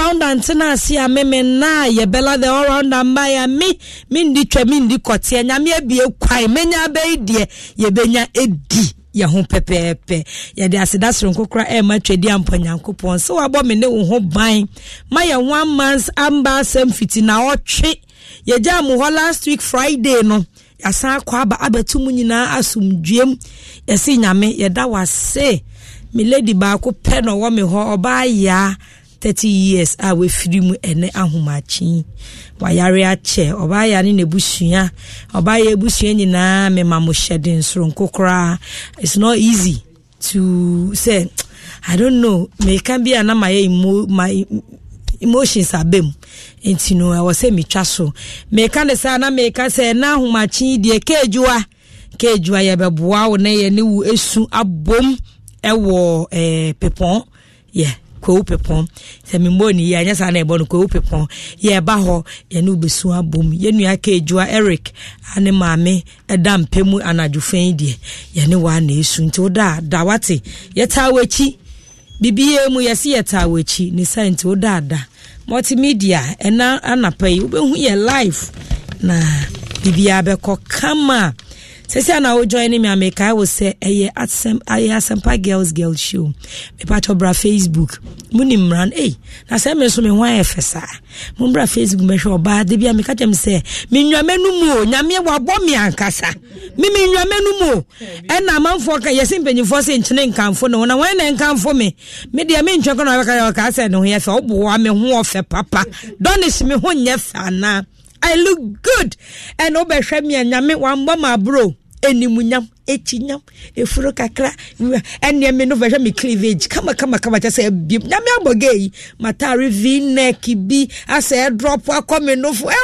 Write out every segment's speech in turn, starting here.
all-round antena asia meme na ye bella the all-round ambaya me ndi twa me ndi kote nyame abie kwai menya be die ye benya edi ye ho pepepe ye de aseda sonkokra e ma twedi amponyankopon so wabo me ne wo ho ban ma ye 1 month amba sem fiti na otwe ye ja mu ho last week Friday no yasa kwa abetum nyina asumdwem yesi nyame ye da wase me lady ba ko pe no wo me ho oba ya 30 years we free mu ene ahomachi wayare ache oba ya ne nebusua oba ya ebusua nyina me mamo shedin soro nkokra. It's not easy to say, I don't know, me can be an my emotions abem enti no I was say me twa so me kan de say na me ka say na ahomachi de kejua ye beboa wo na ye ne wu esu abom ewo pepon yeah ko pepon se me mboni ya nya sa na ebo no ko pepon ye ba ho ye ne obesu abom ye nua kejua Eric ane maame edam pemu anadwofen de ye ne wa na esu nti oda dawate ye tawachi bibie mu yesi yetawachi ni science odada multimedia ena anapai obehu ye live na bibia beko kama sesi na o join me ameka wo say eye asempa girls show me part of bra Facebook munim ran na say me so me hwan efesa mun bra Facebook me hwe oba de bia me ka tem say me nwamenu mu nyame wabo me ankasa me nwamenu mu ena manfo ka yesim penyifo se nchene nkanfo no na wan na nkanfo me de me ntwe kono ka say no ye fe oboa me ho ofe papa donish me ho nye fa na I look good and obehwe me nyame wamba ma bro enimunyam echinyam efuro kakra enne me no behwe me cleavage kama just say bim nyame abogei matari v-neck bi asa drop akome no fo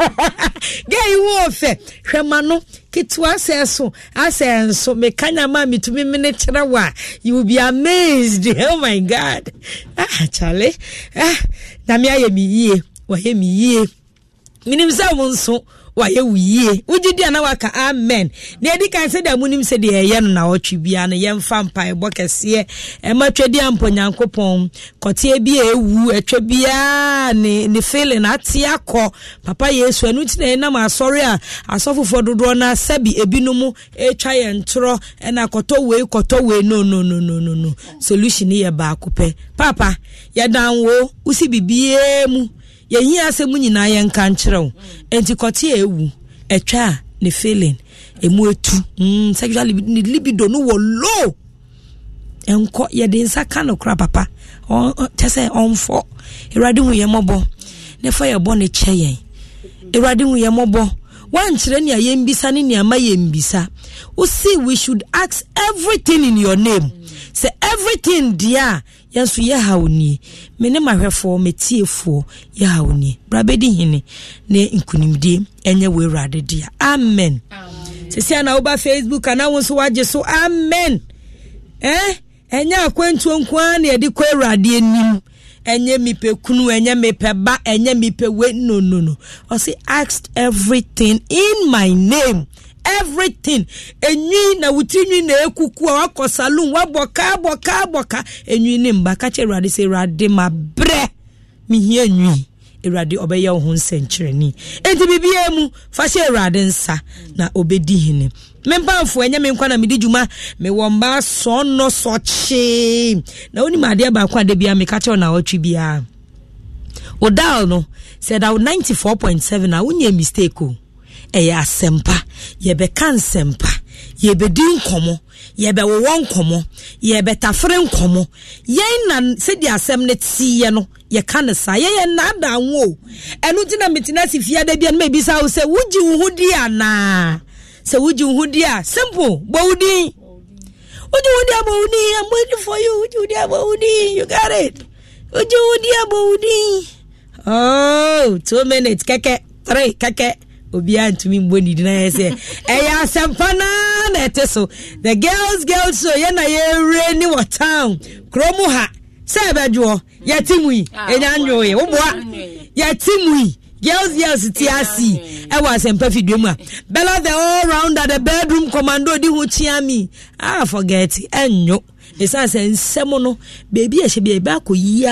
gay wo fe hwema no kitwa so asa so me kanya ma mitumi me ne kirawa you will be amazed. Oh my God, chale na me aye mi yie wa ye mi yie minim sa wonso wa ye wiye ugidi ana waka amen na edi kan se da munim se de ye no na otwe bia no ye mfa mpa ebo kese e matwedi amponyankopon kote bia ewu etwe bia ni feeling atiakọ papa Yesu anu ti na na ma sorry a asofofo dodo na sabi ebinumu etwa ye ntro na koto we no solution ye ba akopẹ papa ya danwo usi bibie mu ye hi asemu nyina ye nka nkyerɛw enti kote ewu etwa ne feeling emu etu sexual libido no wo low enko ye de nsa ka no kra papa tese onfo erade hu ye mobo ne fa ye bo ne cheyen erade hu ye mobo wan kyerɛ ne ye mbisa ne ne ama ye mbisa we see we should ask everything in your name say everything dia yansu ye hawni mene mahwefo metiefo ye hawni brabedi hene ne nkunimdie enye we rade dia amen sesi ana oba Facebook ana wonso waje so amen enye akwantu nkwa na edi kwa rade enim enye mipekunu enye mipeba enye mipewe no o say asked everything in my name everything enyi na wutinyi na ekuku wa salon wa boka enyi ne mbaka che rade se rade ma bre mi hie enyi erade obeye ho nsenkyereni enti bibie mu fa she rade nsa na obedi hene membanfo enye me nkwa na medi djuma me womba so no so chi na oni made ba kwa de bia me ka che na otwi bia odal no said out 94.7 na unye mistake o eya sempa yebe kan sempa yebe din komo yebe won komo yebe tafre komo yen na se di asem ne tiye no ye kan sa ye na da wo enu tina mitina sifia da bia no me bisa wo se wuji wo hudi ana se wuji wo hudi a simple bowudi I'm waiting for you. You got it. Oh, 2 minutes. Keke 3 keke obia ntumi mboni dina say eya sempana na eteso the girls so ye na ye re ni what town kromu ha se bedwo yetimui enyanyoye woboa yetimui girls tiasi e wa sempa fidwemu a bella the all round at the bedroom commando di hu chiami forget enyo esa se nsemo no baby ehye bia ba ko yi aba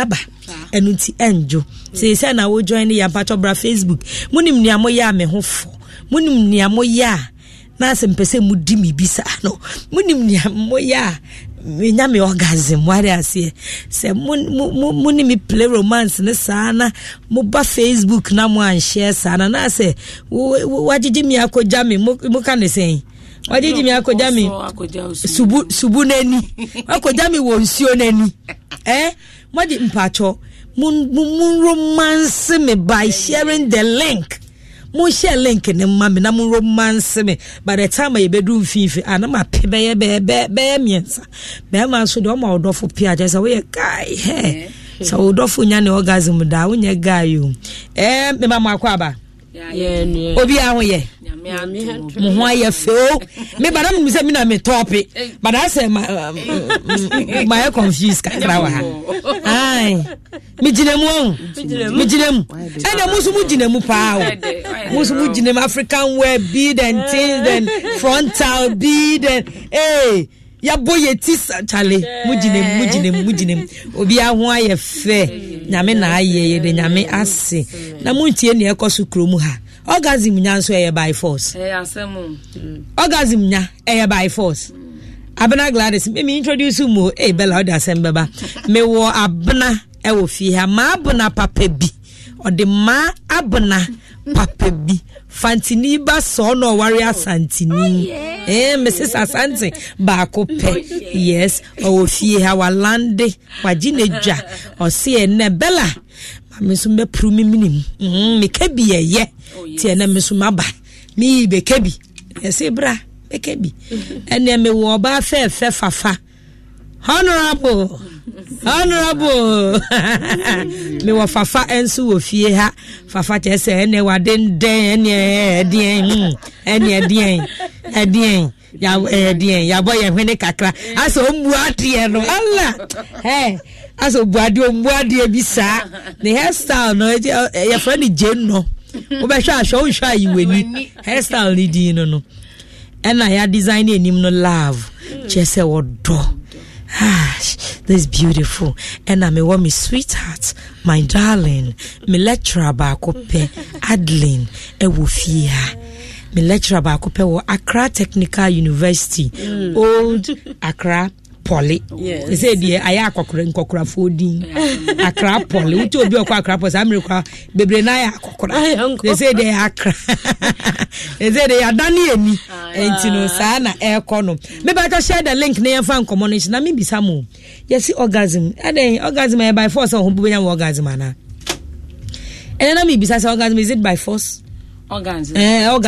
enuti enjo say na wo join ya pacho bra Facebook munim nia mo ya me ho fo munim nia mo ya na se mpese mudi mi bisa no munim nia mo ya nya me orgasm wari ase se muni mi play romance ne sana mo ba Facebook na mo an share sana na se wajiji mi akoja mi mo kan say wajiji mi akoja mi subu nani akoja mi wo nsuo nani wadi mpacho mun romance me by sharing the link. Mun share link ne mama na mun romance me by the time I bedroom fifi ana ma pe be miensa be ma so do ma odofo pia je say we guy he so odofo nya ne orgasm da wo nya guy yo me mama akwa ba obi a ho ye mo ho aye feo me bana me say me na me topic but I say my confused kakra wa ha ai mi jinemu ena musu mu jinemu pa musu mu jinemu African wear bead and things and frontal bead and ya boye tis chale mu jinemu obi a ho aye fe nyame na aye de nyame ase na mu ntie ne ekoso kromu ha orgasm nya nso by force asemu orgasm nya by force abena Gladys me introduce mu Bella oda sembeba me wo abena wo fi ha ma abena papa bi ode ma abena papa bi fantini ba so no wari asantini Mrs. Asante ba ko pe yes o fi ha walande wagineja o se ne Bella me so me prumi minim me kebi ye tie na me so maba mi be kebi yes bra be kebi ene me wo ba fe fafa honorable me wo fafa enso wo fie ha fafa che se ene waden den ene ya boy hwene kakra aso mbuade no Allah aso mbuade bi sa the hairstyle no ya friend Jane no wo be hwa ahwo hwa yiweni hairstyle ni di no ena ya design enim no love chese wodo this beautiful and I me want me sweetheart my darling me lecturer ba ko pe Adeline wo fie ha me lecturer ba ko pe wo Accra Technical University old Accra Poly they say the aya akokora fodin Accra Poly uti obi okwa Accra Poly America bebre na ya akokora they say the Accra they say they adani eni entino sa na ekono me ba to share the link na yemfa community na me bisa mo yes orgasm aden orgasm by force o bu nya orgasm ana na me bisa say orgasm is it by force orgasm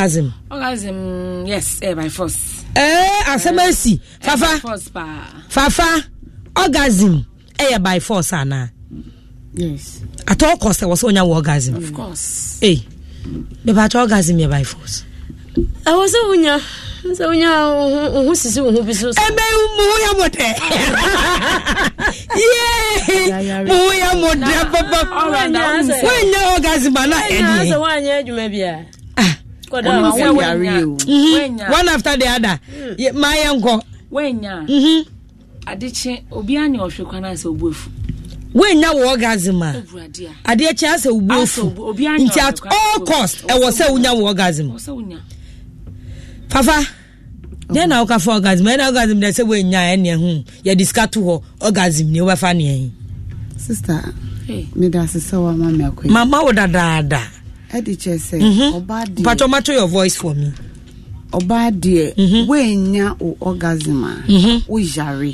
yes by force asemasi fafa orgasm by force ana yes at all cost was onya orgasm of course me ba orgasm by force I was onya so onya sisi wo biso mu ya mote mu ya mote papa onya orgasm na eni so wanya adwuma bia one after the other my uncle wenya adiche obi anya ohwekwana ase obuefu wenya wo orgasm adiche ase obuefu nti at all cost e wo se unya wo orgasm fafa then na uka for orgasm na orgasm dey say wenya ene hu ya discuss to orgasm ni we fa ne sister me da se wa mama akwa mama wo dada Ediche say obadi patomato your voice for me obadi wenya o orgasm wo jare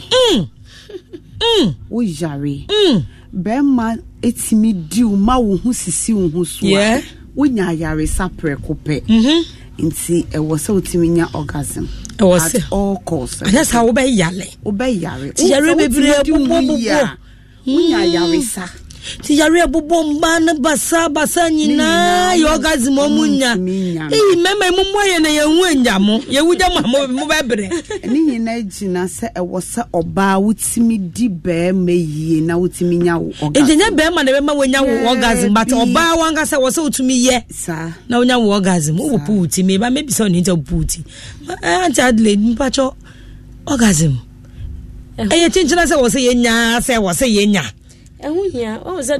wo jare bema etimi di o ma wo hu sisi wo hu so wo nya yare sapre kope nti e wo se otimi nya orgasm at all costs that's how obe yare ti yare bebre bubu wo nya yare sa ti yare bobo man basa nyina yo orgasm omunya mema mumoye na yehu anyamo yewuja mo bebre ni nyina gina se e wo se oba wutimi di be meyie na wutimi nya orgasm enya be ma na be ma wonya orgasm but oba wanga se wo se wutumi ye sa na wonya orgasm wo pu wutimi ba maybe so ni nta puti anti Adelaide mpacho orgasm chinchina se wo se yenya Ehunya o said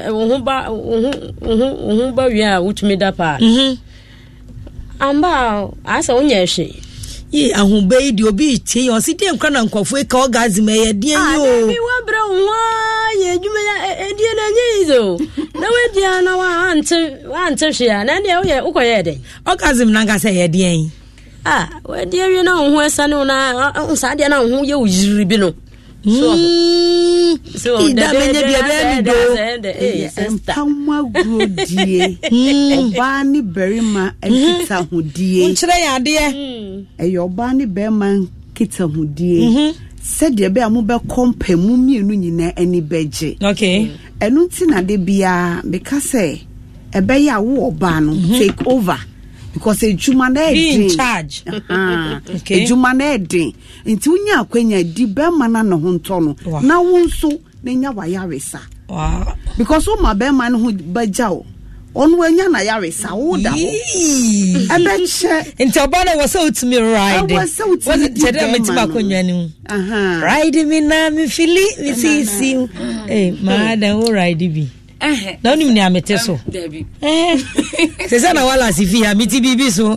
wo ba wi a wutumi da pa amba asa wonya hwe ye ahube di obi tie o si dem kra na nkofo e ka orgasm e ye die yo mi wa bra wo ye dwuma ya die na nye izo na we dia na wa ante hwe na ne wo ye ukoye den orgasm na ngasa ye die we die wi na ho esa ne na sa dia na ho ye uyiri bi no so da menye bia be mi do pamwa grodie oba ni berima ekita hodie nchire ya de eyo oba ni berima kita hodie said ye be amu be kompa mu mienu nyina ani beje okay enu nti na de bia because ebe ya wo oba no take over because ejuma na in charge okay ejuma na edin nti unya akwanya di be mana no ho nto no na wo nso na nya wa yaresa because o ma be man ho bajao on wanya na yaresa wo da ho ebe che nti obana was so to me ride was it tede me ti bakonwa ni ride me na me fili me see madam wo ride bi na oni mni amete so sesa na wala sifia miti bibi so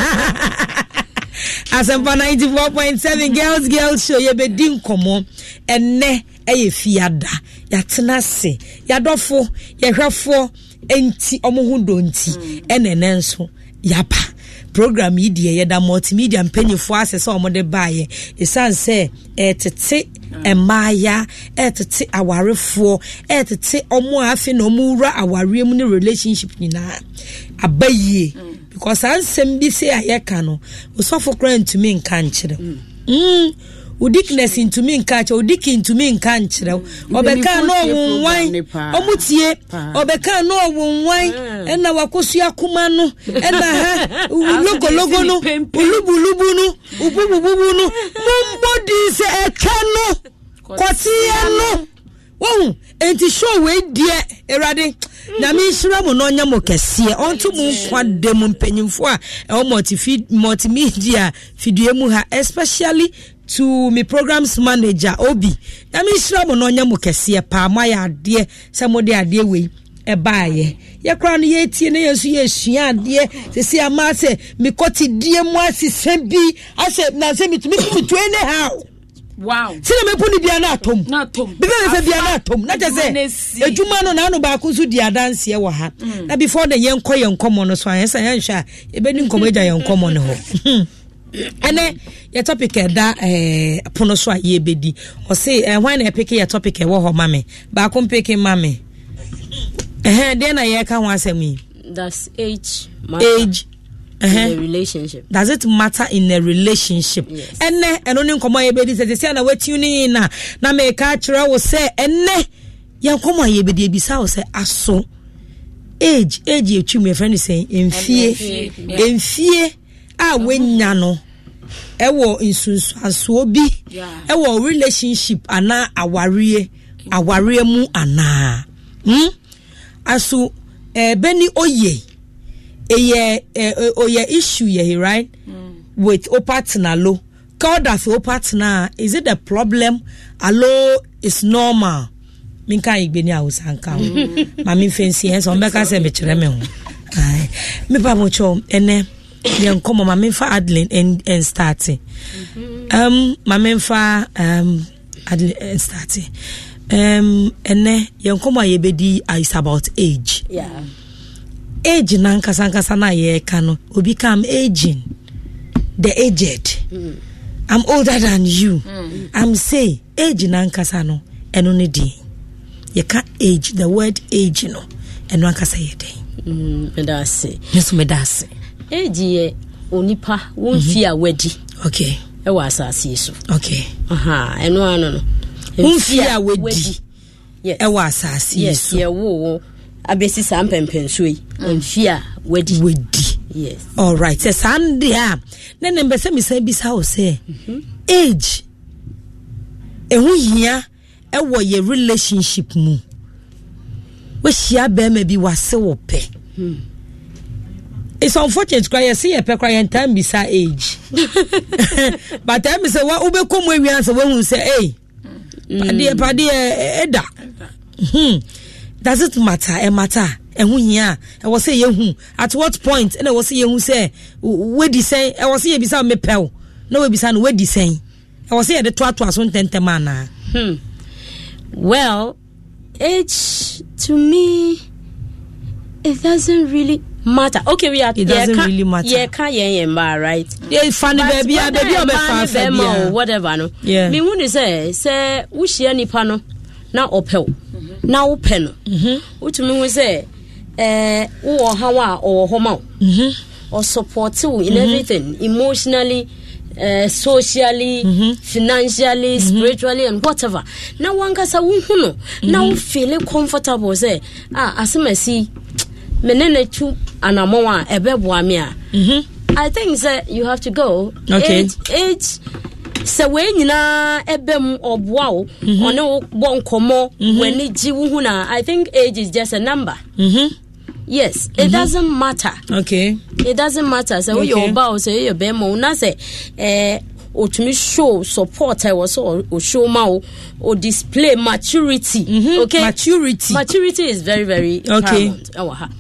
Asempa 94.7 girls show ye be din komo enne eye fiada ya tenase ya dofo ye hwefo enti omohudo nti enene nso yapa program yi die ye da multimedia mpanyefo asese omode baaye esanse etete emaya etete awarefo etete omo afi na omura aware mu ne relationship nyina abaye because ansem bi say ayeka no osofo kra ntumi nka nkyere udikness into me nkache udiki into me nka nkyere obeka no wonwan omutie obeka no wonwan ena wakosu akuma no ena ha logo no ulubulubu no ubububu no mumbodi se eka no kwatie no wo enti show we die erade na mi shira mo no nya mo kese onto mu kwade mu mpanyimfo a e multimedia video mu ha especially to me programs manager Obi na mi shira mo no nya mo kese pa ma ya ade se mo de ade we e baaye ye kra no ye tie na yesu ye sua ade se se ama se me koti die mu asise bi ase na se mitumi to anyhow. Wow. Sina me puni bia na atom. Na atom. Bibe me bia na atom. Na jese ejuma no na anu ba ku so dia dance ye wo ha. Na before the yenkomo no so ansa yan hwa e be ni nkomo eja yenkomo no ho. Ene your topic da pono so aye bedi. O say when na pick your topic e wo ho mame. Ba ko pick mame. Dey na ye ka ho asem yi. That's age. In a relationship. Does it matter in a relationship? Yes. Ene eno nkomo ye bedi se na watuni na me ka kire wo se ene ye nkomo ye bedi ebisa wo se aso age etwi me friend say enfie a wenya no ewo insunsu aso bi ewo relationship ana aware mu ana aso beni oye oye issue ye right with o partner lo called as o partner is it a problem allo is normal minka igbeni awusanka mami fancy en so mbeka se me kire me ho ai me pa mo cho ene ye nkomo mami fa Adeline and starting mami fa Adeline starting ene ye nkomo ye bedi is about age. Yeah. Age nankasa na ye kano obi come aging the aged. I'm older than you. I'm say age nankasa no eno ne di ye ka age the word age no eno ankasa ye den medase yesu medase age ye onipa wonfi a wadi okay e wa asase so okay eno ano no wonfi a wadi yes e wa asase so yes ye wo abesi sampempenso yi onfia wadi yes all right say Sunday na nembe se mi say bisa o say age ehu hia e wo ye relationship mu we hia be ma bi wase wo pe it's unfortunate cry see e pe cry en time bisa age but time say wa ube komo wi answer we hu say pade eda Does it matter? E matter. E hu hia. E wo say ye hu. At what point? E wo say ye hu say we di say e wo say ye bisa me pew. No we bisa no we di say. E wo say ye de to so ntentema na. Well, age to me it doesn't really matter. Okay, we are. It doesn't really matter. Yeah, right? Yeah, funny baby, baby, or whatever. No. Yeah. Me want to say, we share ni pano na opel, na openo. Which me we say, or hawa or homo, or support you in everything, emotionally, socially, financially, spiritually, and whatever. Now one kasa wuno. Now feel comfortable. Say, as I see. Menene chu anamoa ebeboa me a I think that you have to go. Okay. Age se we nyina ebem oboa o one bon komo when ji wu na. I think age is just a number. Yes, it doesn't matter. Okay. It doesn't matter. So you oba o say you be mo na say or to me show support I was or show ma or display maturity. Okay. Maturity is very, very paramount.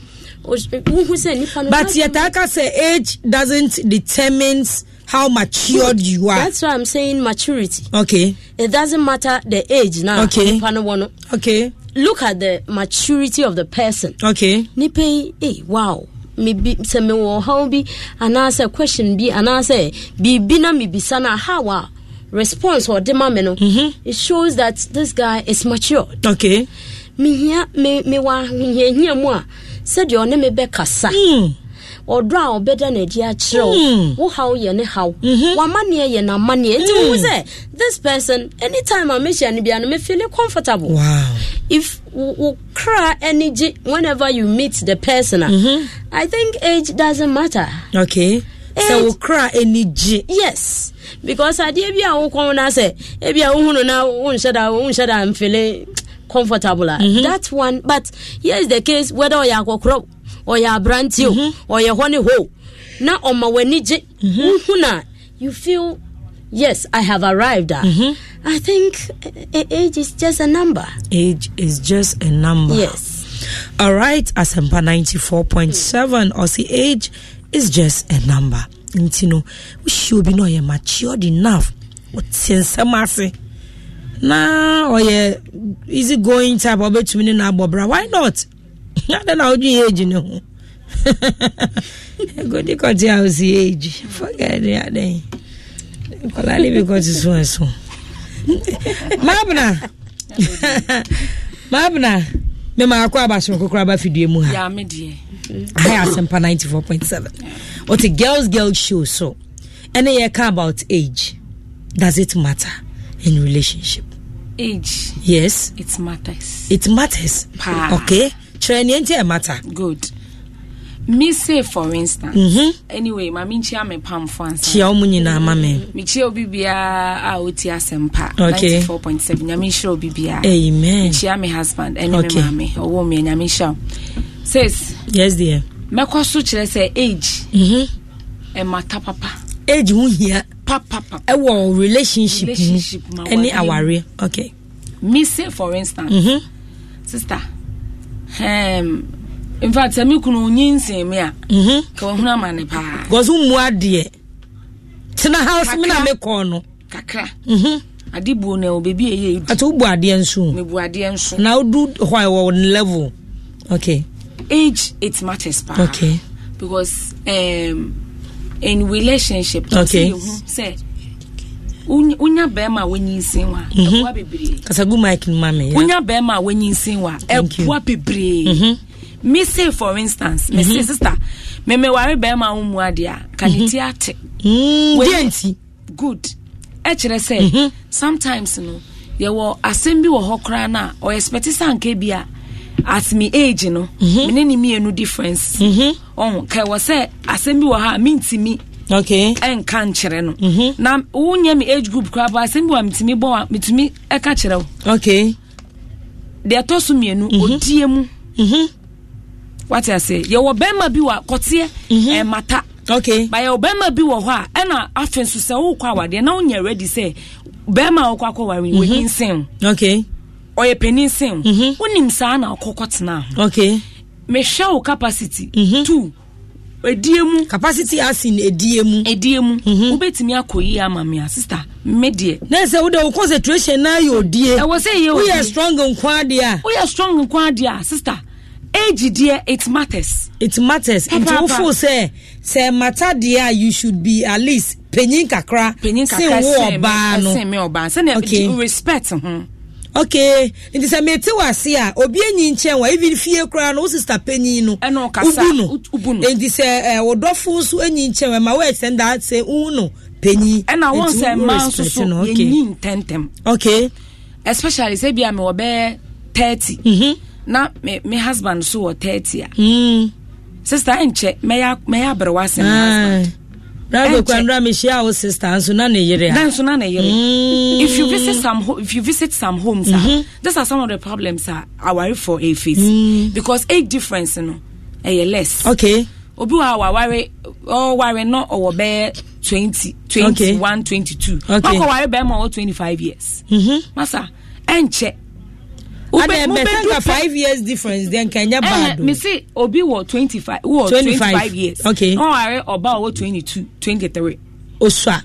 But yet I can say age doesn't determine how matured you are. That's why I'm saying maturity. Okay. It doesn't matter the age now. Okay. Okay. Look at the maturity of the person. Okay. Nipe, wow. Maybe se me wo how be and answer question be and answer be na me be sana how response or the mameno. It shows that this guy is mature. Okay. Me here me wa here mo said your name be kasa. Or draw better na dia chiro. Wo how ye ne how. Wa mane ye na mane. It was say this person anytime I mention be and me feel comfortable. Wow. If we cry energy whenever you meet the person, I think age doesn't matter. Okay. Age, so we cry energy. Yes, because I did be a woman. I say, maybe I won't now. Unshada, I'm feeling comfortable. That's one. But here's the case: whether you are crop or you are brand new or you honey ho. Now on my wenije, you feel. Yes, I have arrived at. I think age is just a number. Age is just a number. Yes. All right, Asempa 94.7 or see age is just a number. And you know, we should be not matured enough. What sense am I say? Nah, or easy going type of between now, Bobra. Why not? I don't know the age, you know. Good because I was the age. Forget it. Because it's so. Mabna. Me ma akwa abaso kokora ba fidie mu ha. Ya me die. I Asempa 94.7. What a girls show so. Any year about age. Does it matter in relationship? Age. Yes. It matters. It matters. Okay. Training matter. Good. Me say for instance, anyway, my minchia me pam fans. Chia omunyina mame. Me chia obibia a oti Asempa 94.7. Nyame sure obibia. Amen. Me chia me husband and me mame. Owo me nyame sure. Says, yes dear. Me kwaso kire say age. E mata papa. Age hu hia. Papa. E wo relationship any aware. Okay. Me say for instance, sister. In fact, I me kunu nyinse me a. Ka wo huna mane pa. Gozu mu ade. Tina house me na me ko no. Kakra. Adibu na obebi eye. Ato bu ade enso. Me bu ade enso. Na do why level. Okay. Age it matters pa. Okay. Because in relationship okay. Say unya bema wenyinsin wa. Ekwa bebre. Kasagu mic mama. Unya bema wenyinsin wa. Ekwa bebre. Me say for instance, me say sister, me worry be ma umu adia kaniti ate. Good. Echere say sometimes no ye wo asem bi wo hokra na or expect sanke bia at me age no me ni mienu difference. On kai wo say asem bi wo ha mintimi. Okay. En kan kire no. Na unya me age group kra ba asem bi wa mitimi bo mitimi e ka kire wo. Okay. De atosu mienu odie mu. What I say, you will bema be what cotier and mata. Okay. By your bema be what, and I often so kwa, they're now ready say, Bema or Quaco, we insane. Okay. oye peninsin wonim saa na okokotena okay me show capacity 2 ediemu capacity as in ediemu ubetimi akoyi amame sister me de na say wo the concentration na your die I was say you are strong nkwa dia sister age dear it matters into full say matter dear you should be at least penyin kakra say me oba say respect okay it is a mete wase a obi enyi nchen wa even fie kra no sister penyin no ubu no it is wodofo so enyi nchen wa ma we extend that say uno penyin and I want say man so enyi tentem okay especially say bia me obe 30 na me husband so 30 sister enche me ya brewase husband Bravo kwandra me share our sister anso na ne yere if you visit some homes these are some of the problems I worry for a face because age difference no less okay obi wa worry no or be 20 21 22 okay worry be more 25 years masa enche and then 5 years difference then Kenya bad me say obi wo 25 years okay no worry oba wo 22 23 oswa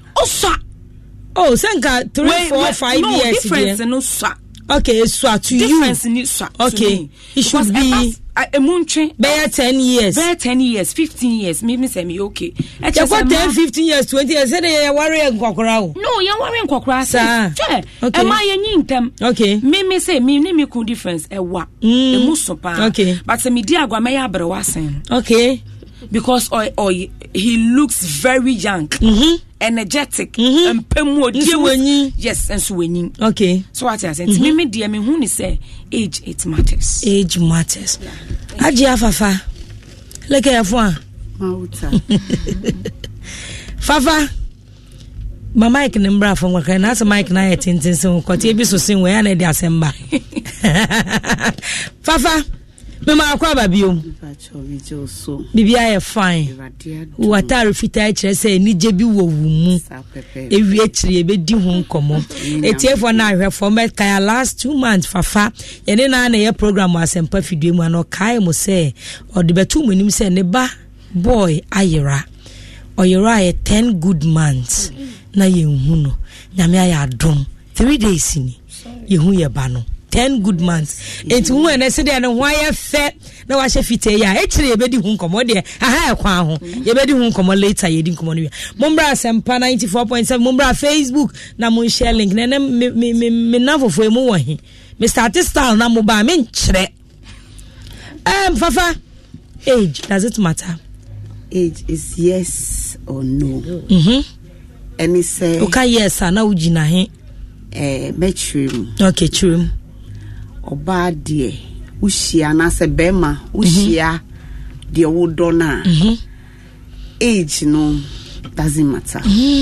oh senka 3 4 5 no, years difference no swa okay so to difference you ni swa okay it should be bear 10 years 15 years maybe say me okay you got 10 15 years 20 years say they worry nkokora no you worry nkokora say okay am I nyintem okay me say me cool difference ewa emu so pa okay but say me di agwa me ya brewa sen okay because he looks very young energetic and yes and so wenyin okay so what I say me dear me hu ni say age it matters aji afafa leke afwa mauta fafa mama Mike nembra fo ngwa na so Mike na yetintin so kwati ebi so sin we ya na di asemba fafa me ma akwa babio bibia ye fine watare fita kire say ni je bi wo mu ewi akire e be di hu nkomo etiefo na ahwefo me kai last 2 months fafa ye ne na ye program asempa fidue mu ano kai mo say odi betu mu nim say ne ba boy ayera oyera ye 10 good months na ye hu no nyame aya adom 3 days ni ye hu ye ba no 10 good months enti hu ene se de no hwa ye fe na wa she fite ya e kire ye bedi hu nkomo de aha e kwa ho ye bedi hu nkomo later ye di nkomo no mombra asempa 94.7 mombra Facebook na mon share link na me na fofo emu wo hi me start style na mo ba me nkire fafa age does it matter? Age is yes or no. And it's okay yes na ugina he metrim okay true oba de ushia na se bema ushia de wodo na age no doesn't matter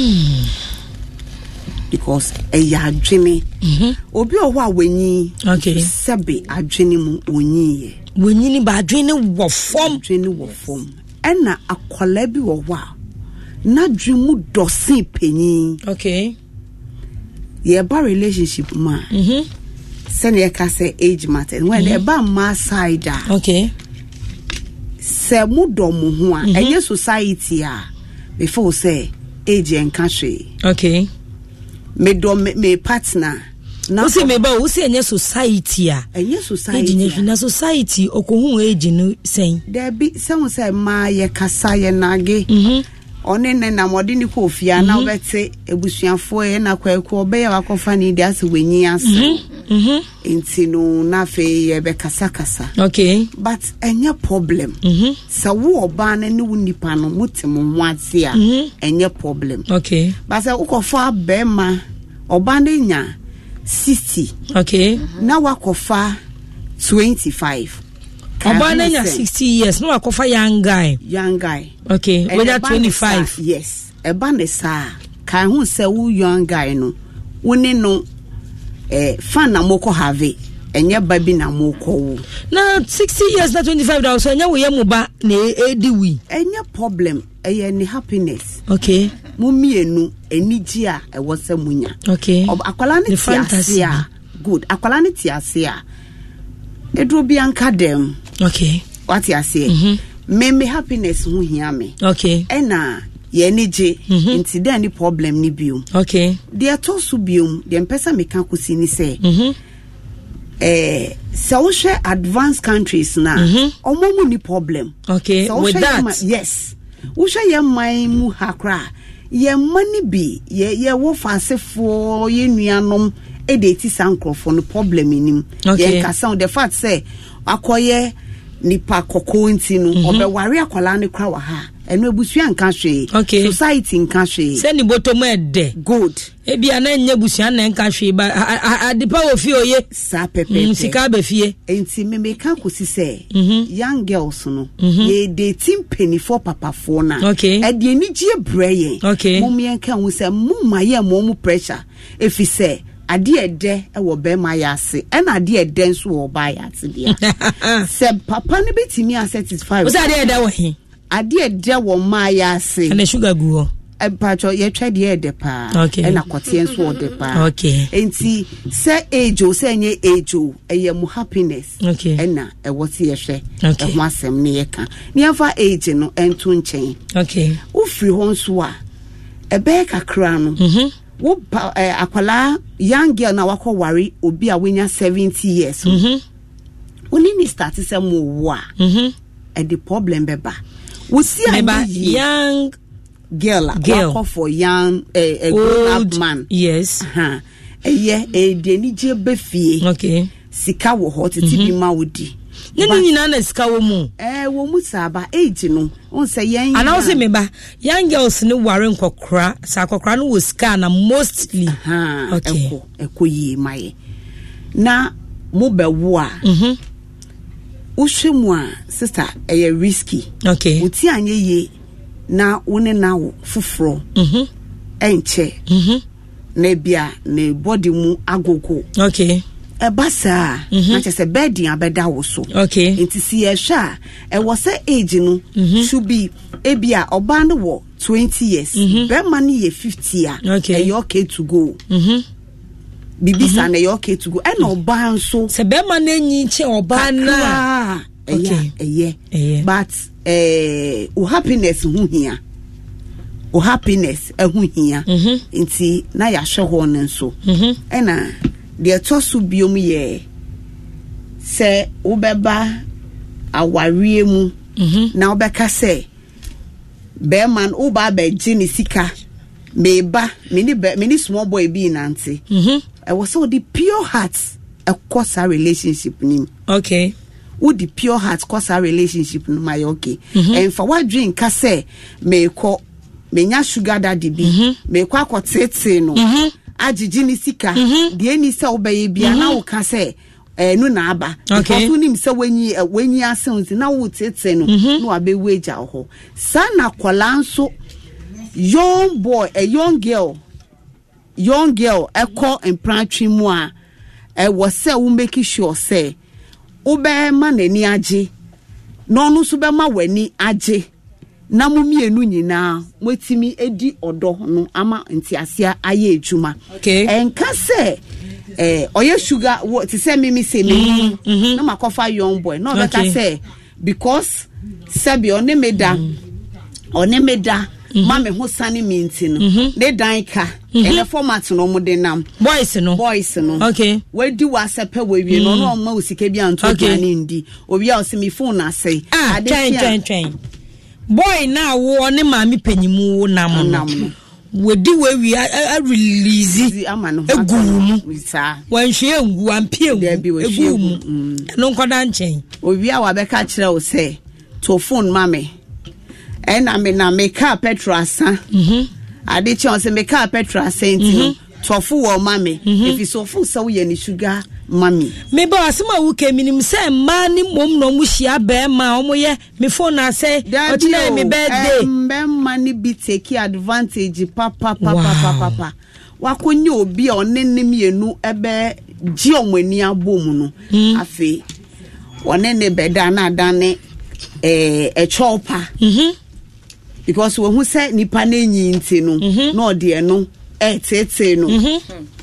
because ya adwene obi o wa wenyi okay sebe adwene mu onyi ni ba adwene wo fom ena akola bi wo wa na dwimu dosin penyin okay ye ba relationship ma send ye ka say age matter when e ba ma side okay se mu do mu ho a enye society a before say age en ka hwe okay me do me partner na usi me ba usi enye society a enye society age na society okohu age no sen there be some say ma ye kasa ye nage one na modi ni ko fia na obete ebusuafo e na kwaku obe ya wakofa ni dia se wenyi ase enti no na fe ye be kasa okay but enye problem sa wo oba na ni wunipa no mutim ho ase a enye problem okay but sa ukofa be ma oba na nya 60 okay na wakofa 25 Obana nya 60 years no akofa young guy okay whether 25 yes ebane sa kan hu se wu young guy no woni no fan na moko have enye baby na moko wu na 60 years na 25 da so enye wo ye mu ba na edi wi enye problem eye ni happiness okay mu mienu eniji a ewo se munya okay akwala ne fantasy a good akwala ne ti ase a edro bi anka dem okay what you say me happiness hu hia me okay ena ye neje nti da ni problem ni biom okay dia to so biom dem pesa me kan kusi ni say social advanced countries na omomu ni problem okay so with that yes wo hwe ye man mu hakra ye mani bi ye wo fasefo ye nuanom e de ti sankrofo no problem nim ye ka sound the fact say akoye nipa kokko nti no obeware akwala ne kwa wa ha eno ebusua nka hwe society nka hwe se ni botomu ede good ebia na nya busua na nka hwe ba adipa ofi oye sa pepe sika ba fie enti me kan kosi se young girls no ye dating penny for papa for na e de anigye breye mum yen kan hu se mum maye mu pressure efi se ade ede e wo be ma ya ase e na ade ede nso wo ba ya ase dia se papa ne betimi a satisfy wo se ade ede wo he ade ede wo ma ya ase na sugar gu ho pacho ye twa de ede pa e na kote nso wo de pa enti se age o se nye age o eye mu happiness e na e wo se ye hwe e ho asem ne ye ka ne afa age no ento nchen wo free ho nso a e be kakra no wo akwala young girl na wako worry obi a wenya 70 years oni ni start say mo wo a the problem beba we see a young girl wako for young a grown up man yes de ni je be fie sika wo hot ti bi ma wodi ni na sika wo mu wo mu saba age no on say yen and also me ba young girls ni ware nkokra sa kokra no wo sika na mostly eko yi mai na mo be wo a uhwemu a sister risky uti anye ye na woni na wo foforo enche na bia na body mu agogo ebasa na chese bedding abeda wo so enti si ye hwa e wo say age no should be ebia oba no wo 20 years be man ye 50 a e okay to go bibisa na you okay to go e no oba nso se be man anyi che oba na but o happiness hu hia o happiness hu hia enti na ya hwe ho nso e na de tosu biom ye se ubeba awarie mu na obeka se be man uba be gini sika meba mini small boy bi nante I was so the pure heart a cause our relationship nim wo the pure heart cause our relationship no my and for what drink ka se me ko menya sugar daddy bi me ko akotete no ajiji ni sika de ni se obeye bia na wo ka se no na aba because unim se wenyi asenzi na wo tete no no abeweja ho sana kwala nso young boy a young girl eko empratri mu a wo se wo make sure say obe ma nani age no no so be ma wani age na mu mienu nyina wetimi edi odo no ama ntiasia aye ejuma enka se oye sugar what say me say me na makofa young boy no better say because sabi onemeda mame ho sane minti no de dan ka ele format no mo de nam boys no wadi wasepe wawie no no ma usika bi anto gani ndi obi a osemi phone na say train boy na wo ne mami panyimu wo nam no wadi wawie a release egumu wanhwe ngu ampie egumu no nkoda nchen obi a wabeka kire wo say to phone mame ena me na me car petrol asa ade che on se me car petrol asa enti tofu wo mame if you so fu so ye ni sugar mami me ba asema wo ke minim se ma ni mom no mu hia be ma omo ye me phone na say otina me birthday be ma ni bi take advantage papa wakonye obi a onenne mienu ebe ji omani abom no afi onenne beda na adane e chopa because who say nipa na nyi nti no no de no tete no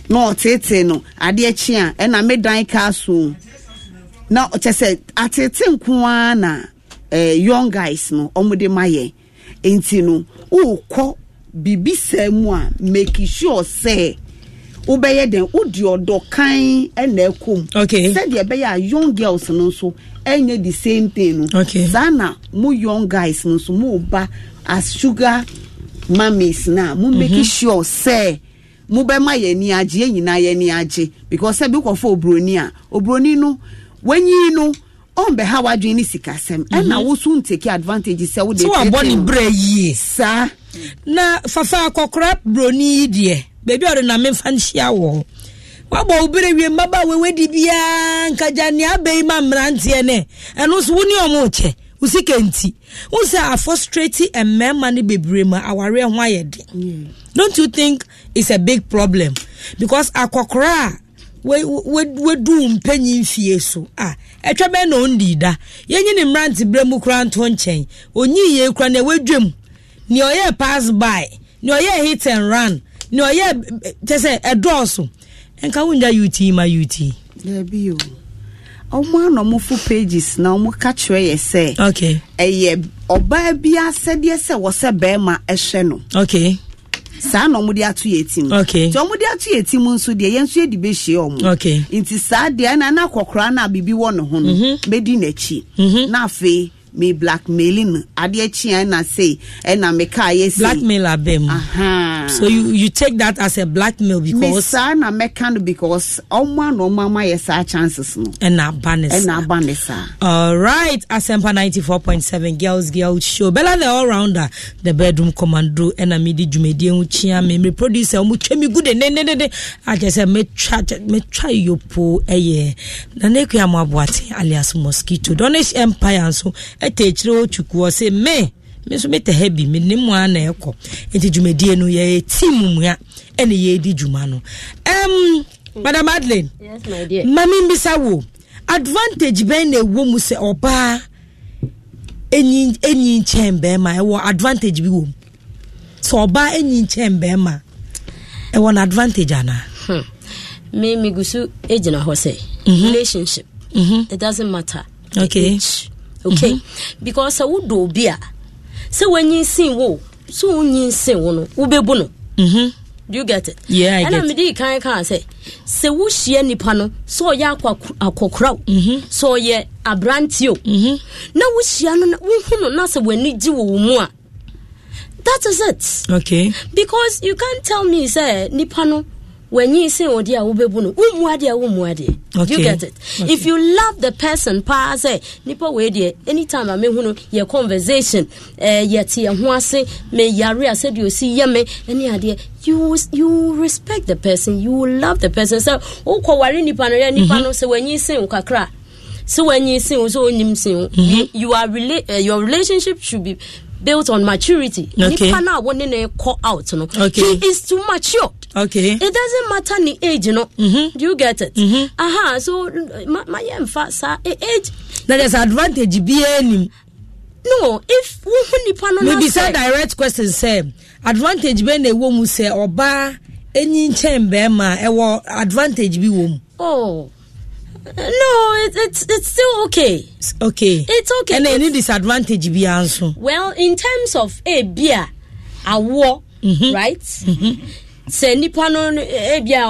no tete no ade achi a na me dan ka so na chese atete nkoa na young guys no omude maye enti no ukọ bibi samu a make sure say ubeye den udi odokan na ekom said ye be ya young girls no so enye the same thing no sana mu young guys no so mu ba as sugar mummies na mu make sure say mu be maye ni age nyina ye ni age because say be ko for obroni no wenyi no on be how adwin ni sikasem na wo so take advantage say wo dey so aboni bra yi sa na fafa kokora broni die baby ore na memfa nhia wo wabo obere wie mbaba we di bia nkajani abei ma mrantie ne eno so woni omoche usike nti unse a frustrate emema ne bebre ma aware ho ayede don't you think it's a big problem because akokora we do mpanyin fie so etwa be no ndida yenyi ne mrantie bremu kra nto nchen onyi ye kra na wedwem ni oye pass by ni oye hit and run ni oye tese edoso enka wunja UT ma UT there be you omo no mo fu pages na omo ka kire ye say okay eye oba bia sede se wo se be ma ehwe no okay sa no mo di atu yetim okay so mo di atu yetim nso de yenso edi be hie omo okay inti sa de na kokora na bibi wo no ho no bedi na chi na afi me blackmailing ade chi na say na me ka yes blackmail abem so you take that as a blackmail because me sa na me can because omo no mama yes chances no na banesa all right Asempa 94.7 girls show Bella the all rounder the bedroom commando na me di dwumedie hu chia me producer omo twemi good ne I just say me try yopo na neku amaboate alias mosquito Donish Empire so etechiro chuku say me so me te heavy me nimu ana eko enti dwumedie no ye team mu ya ene ye di dwuma no Madam Madeleine yes my dear mami mbisa wo advantage ben na wo mu se oba enyi chembe ma e wo advantage bi wo so oba enyi chembe ma e wo na advantage ana me gusu ejina ho say relationship it doesn't matter okay okay because I would do beer so when you sing wo so you sing no ubebu no do you get it yeah I get and me kan say se wo hie nipa no so ya akokora so ye abrantio na wo hia no wo hunu na se wani gi wo mu a that is it okay because you can't tell me say nipa no when you say odia ubebu no umuade you get it okay. If you love the person pa say nipa we dey anytime I me hunu your conversation yet ye ho ase me yare ase de osi ye me any ade you respect the person, you love the person. So ukowari nipa no say when you say ukakra so when you say so onyim say you are your relationship should be built on maturity. Okay. Nipa na won ne call out no. Okay. He is too mature. Okay. It doesn't matter the age, you know. Do you get it? So my emfa sa age. That is advantage be any. No, if nipa no maybe say direct question say advantage be na wo mu say oba enyi nchembe ma e wo advantage bi wo mu. Oh. No, it's still okay. Okay. It's okay. And any disadvantage be answer. Well, in terms of a beer, a war, right? Say nipa no bia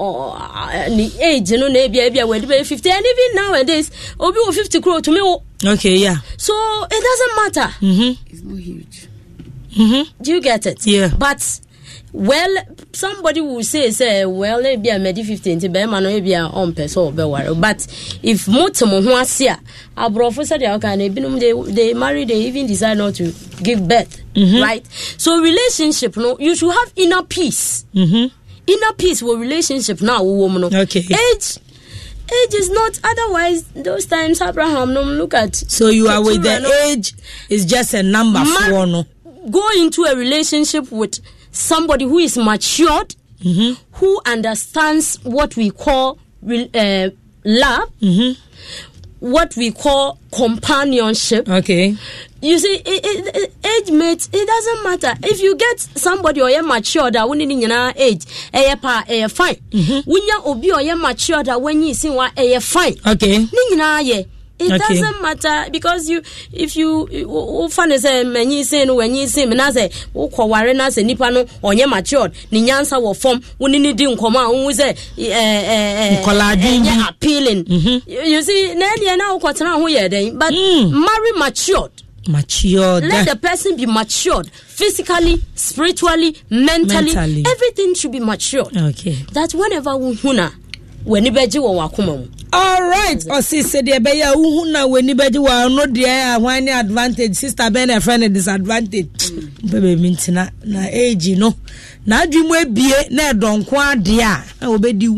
ni age no na bia we dey 50 and even nowadays obi 50 crore to me. Okay, yeah. So it doesn't matter. It's not huge. Do you get it? Yeah. But well, somebody will say well, maybe I made 15 to be man, maybe on person be worry. But if motomo ho asia, abrofo said they marry, they even decide not to give birth, right? So relationship, no, you should have inner peace. Inner peace with relationship now, woman. Okay. Age is not. Otherwise, those times Abraham no look at. So you are with the age is just a number for no. Go into a relationship with somebody who is matured, who understands what we call love. what we call companionship. Okay. You see, age mates, it doesn't matter. If you get somebody or you're mature that when in your age, fine. When you're obi or you're mature that when you see what fine. Okay. It doesn't matter because if you find say many say when you say me na say wo kware na say nipa no onye matured ni nyansa wo form woni ni di nkoma won say appealing. You see na dey na wo kwatena ho ye den but marry matured. Let the person be matured physically, spiritually, mentally. Everything should be matured. Okay. That whenever we huna when ibeji wo wakoma. All right. Osi said the beya uhuna when ibeji wa no there one advantage sister ben a friend disadvantage. Baby mintina na age no. Na adwum ebie na edonko ade a obedi.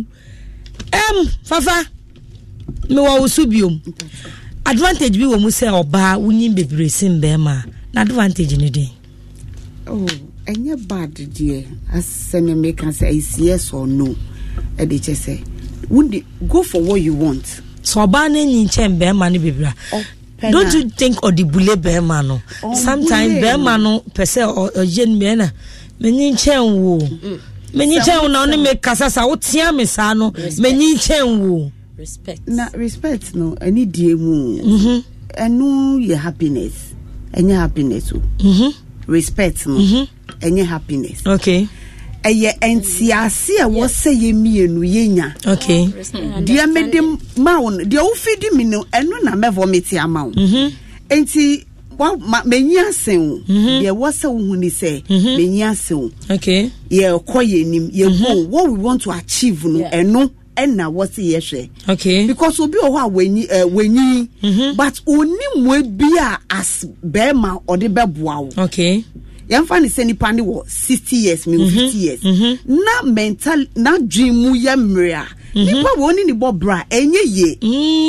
Fafa me wa usubium. Advantage bi wo mu say oba wunyin bebre sim be ma. Na advantage ni dey. Oh, enye bad dear. As sene make can say is yes or no. E dey say go for what you want. So oba na nyin chen be ma ni bebra. Don't you think odibule be ma no? Sometimes be ma no pese ojen me na. Menyin chen wo. Menyin chen na oni make kasasa wo tia me sa no. Menyin chen wo. Respect. Na respect no any die mu. Enu your happiness. Any happiness. Respect no. Any happiness. Okay. Eye entiase a wo say ye mienu yenya. Okay. Dia medem maun dia wo fidi mi no enu na me vomit ama wo. Enti menyi asen dia wo say wo huni say menyi asen. Okay. Ye koye nim ye what we want to achieve no enu na what say ye. Okay. Because obi o wa wenyi but oni mu bia as be ma ode beboa wo. Okay. Yamfa ni seni pani wo 60 years me 50 years na mental na dream mu ya mrea nipa woni ni bobra enye ye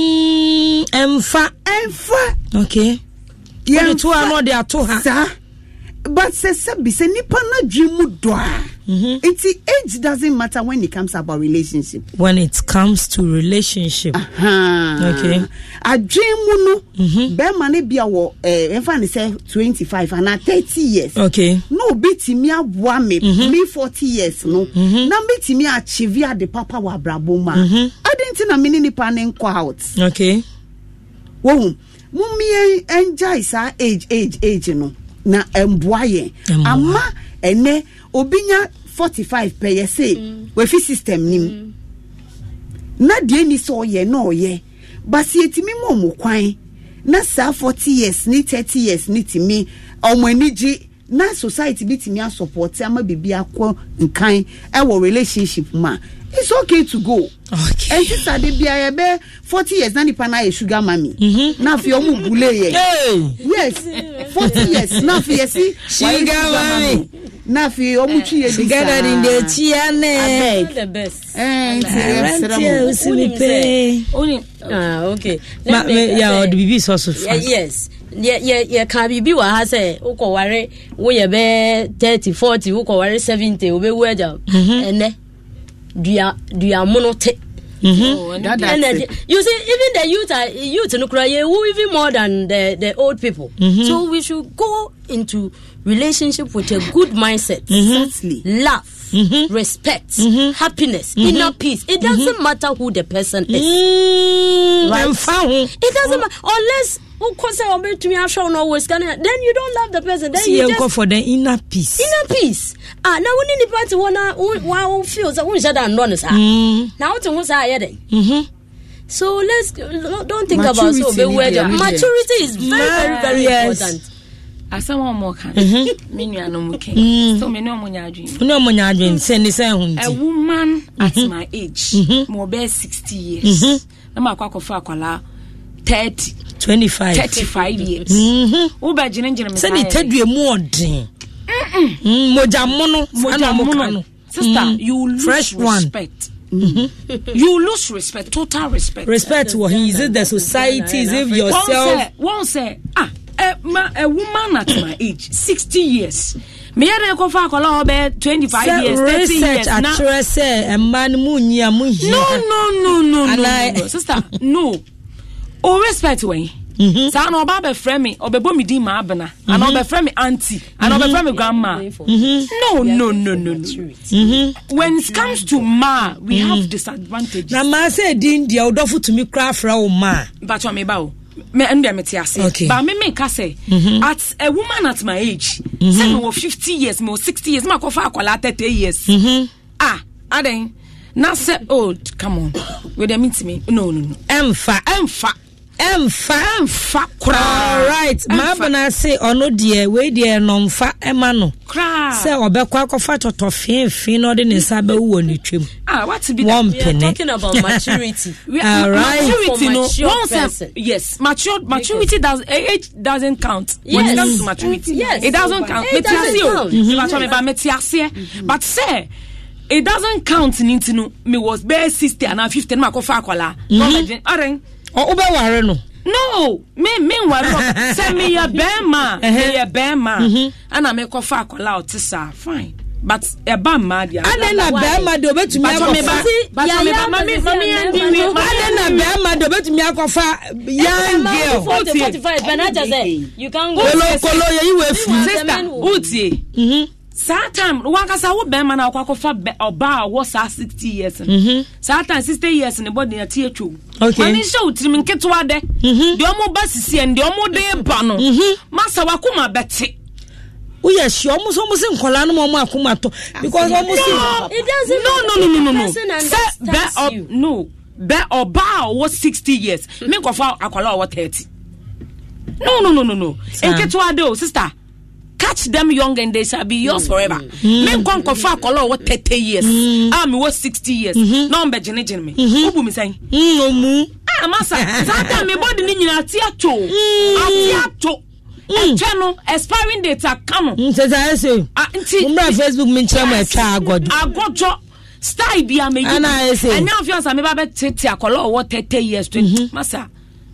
emfa okay ye to ano de ato ha but say nipa na dream mu do age doesn't matter when it comes about relationship. When it comes to relationship. Okay. A dream no be mane bia wo emfa ni say 25 and 30 years. Okay. No biti me aboa me 40 years no. Na biti me achieve at the papa wa brabo ma. Adenti na mini ni pa nko out. Okay. Wo mummy enjoy sa age no. Na emboaye. Ama ene obinya 45 per year say we fi system nim na de ni so ye no ye but yetimi mo kwan na sa 40 years ni 30 years ni timi omaniji na society bitimi support ama bibi akọ nkan e wo relationship ma it's okay to go. Okay. And this are the bia be 40 years na nipa na sugar mommy. Na fi omu bule ye. Yes. 40 years na fi yesi sugar mommy. Na fi omu chi ye sugar daddy in the chia ne. The best. Okay. Yeah, the baby is also fine. Yes. Yeah, can be wa ha say uko ware wo ye be 30 40 uko ware 70 obe wo aja. Ene do you monote? You see, even the youth no cry even more than the old people. So we should go into relationship with a good mindset, love, respect, happiness, inner peace. It doesn't matter who the person is. Right? It doesn't matter unless then you don't love the person. Then you just go for the inner peace. Inner peace. Now when any party wanna feel so we shut down honest. Now to so let's don't think about so maturity is very important. As someone more can me no muke so me no munya adwin send say a woman at my age more be 60 years na makwakofa akwala 30 25 35 years uba jine me say the tedue mu odin mojamono sister you lose fresh respect you lose respect, total respect what he is it the society is it yourself one say a woman at my age 60 years me ya go fa akola obe 25 years 30 years na say man munyi amuhia no sister no o respect when sa na oba be friend me obebo me di ma abena and oba friend me auntie and oba friend me grandma no when it comes to ma we have disadvantages na ma say din dia odofo to me cry fra o ma but me ba o me ndem me tiase but me ka say at a woman at my age say me 50 years me 60 years ma ko fa akwala 30 years aden na say oh come on we dey meet me no emfa kra all right ma bana say ono de we de no mfa ema no kra say obekwa akofa totofin no de ne nsa be wo ni twem what be talking about maturity all right maturity no yes maturity age doesn't count when it comes to maturity it doesn't count but say it doesn't count into me was bare 60 and 50 na akofa akwala o be ware no me ware say me ya bema ana me kofa akwala otisa fine but e ba ma dia ana na bema do betumi akofa bema do betumi akofa young girl 45 benaja say you can go kolo ye we fu sister utie Satam wakasa wo be man akwakofa oba wo sa 60 years Satam 60 years ne body na tie twu mani show trim nketwa de de omo ba sisi en de omo de ba no masa wakoma bete we are sure almost nkola no mo akoma to because almost it doesn't no be oba wo 60 years me kofa akwala wo 30 no nketwa de o sister catch them young and they shall be yours forever. Me kon ko fa kolo what 30 years. Me was 60 years. No be jene me. Obu mi say. Omu. Masa. Sata me body ni nyina tiacho. Atiacho. Channel expiring date come. Say say. Umra Facebook me nchira mo etwa agodo. Agodo. Style bia me. Ana say. Enya fiance me ba be tete akolo what 30 years 20. Masa.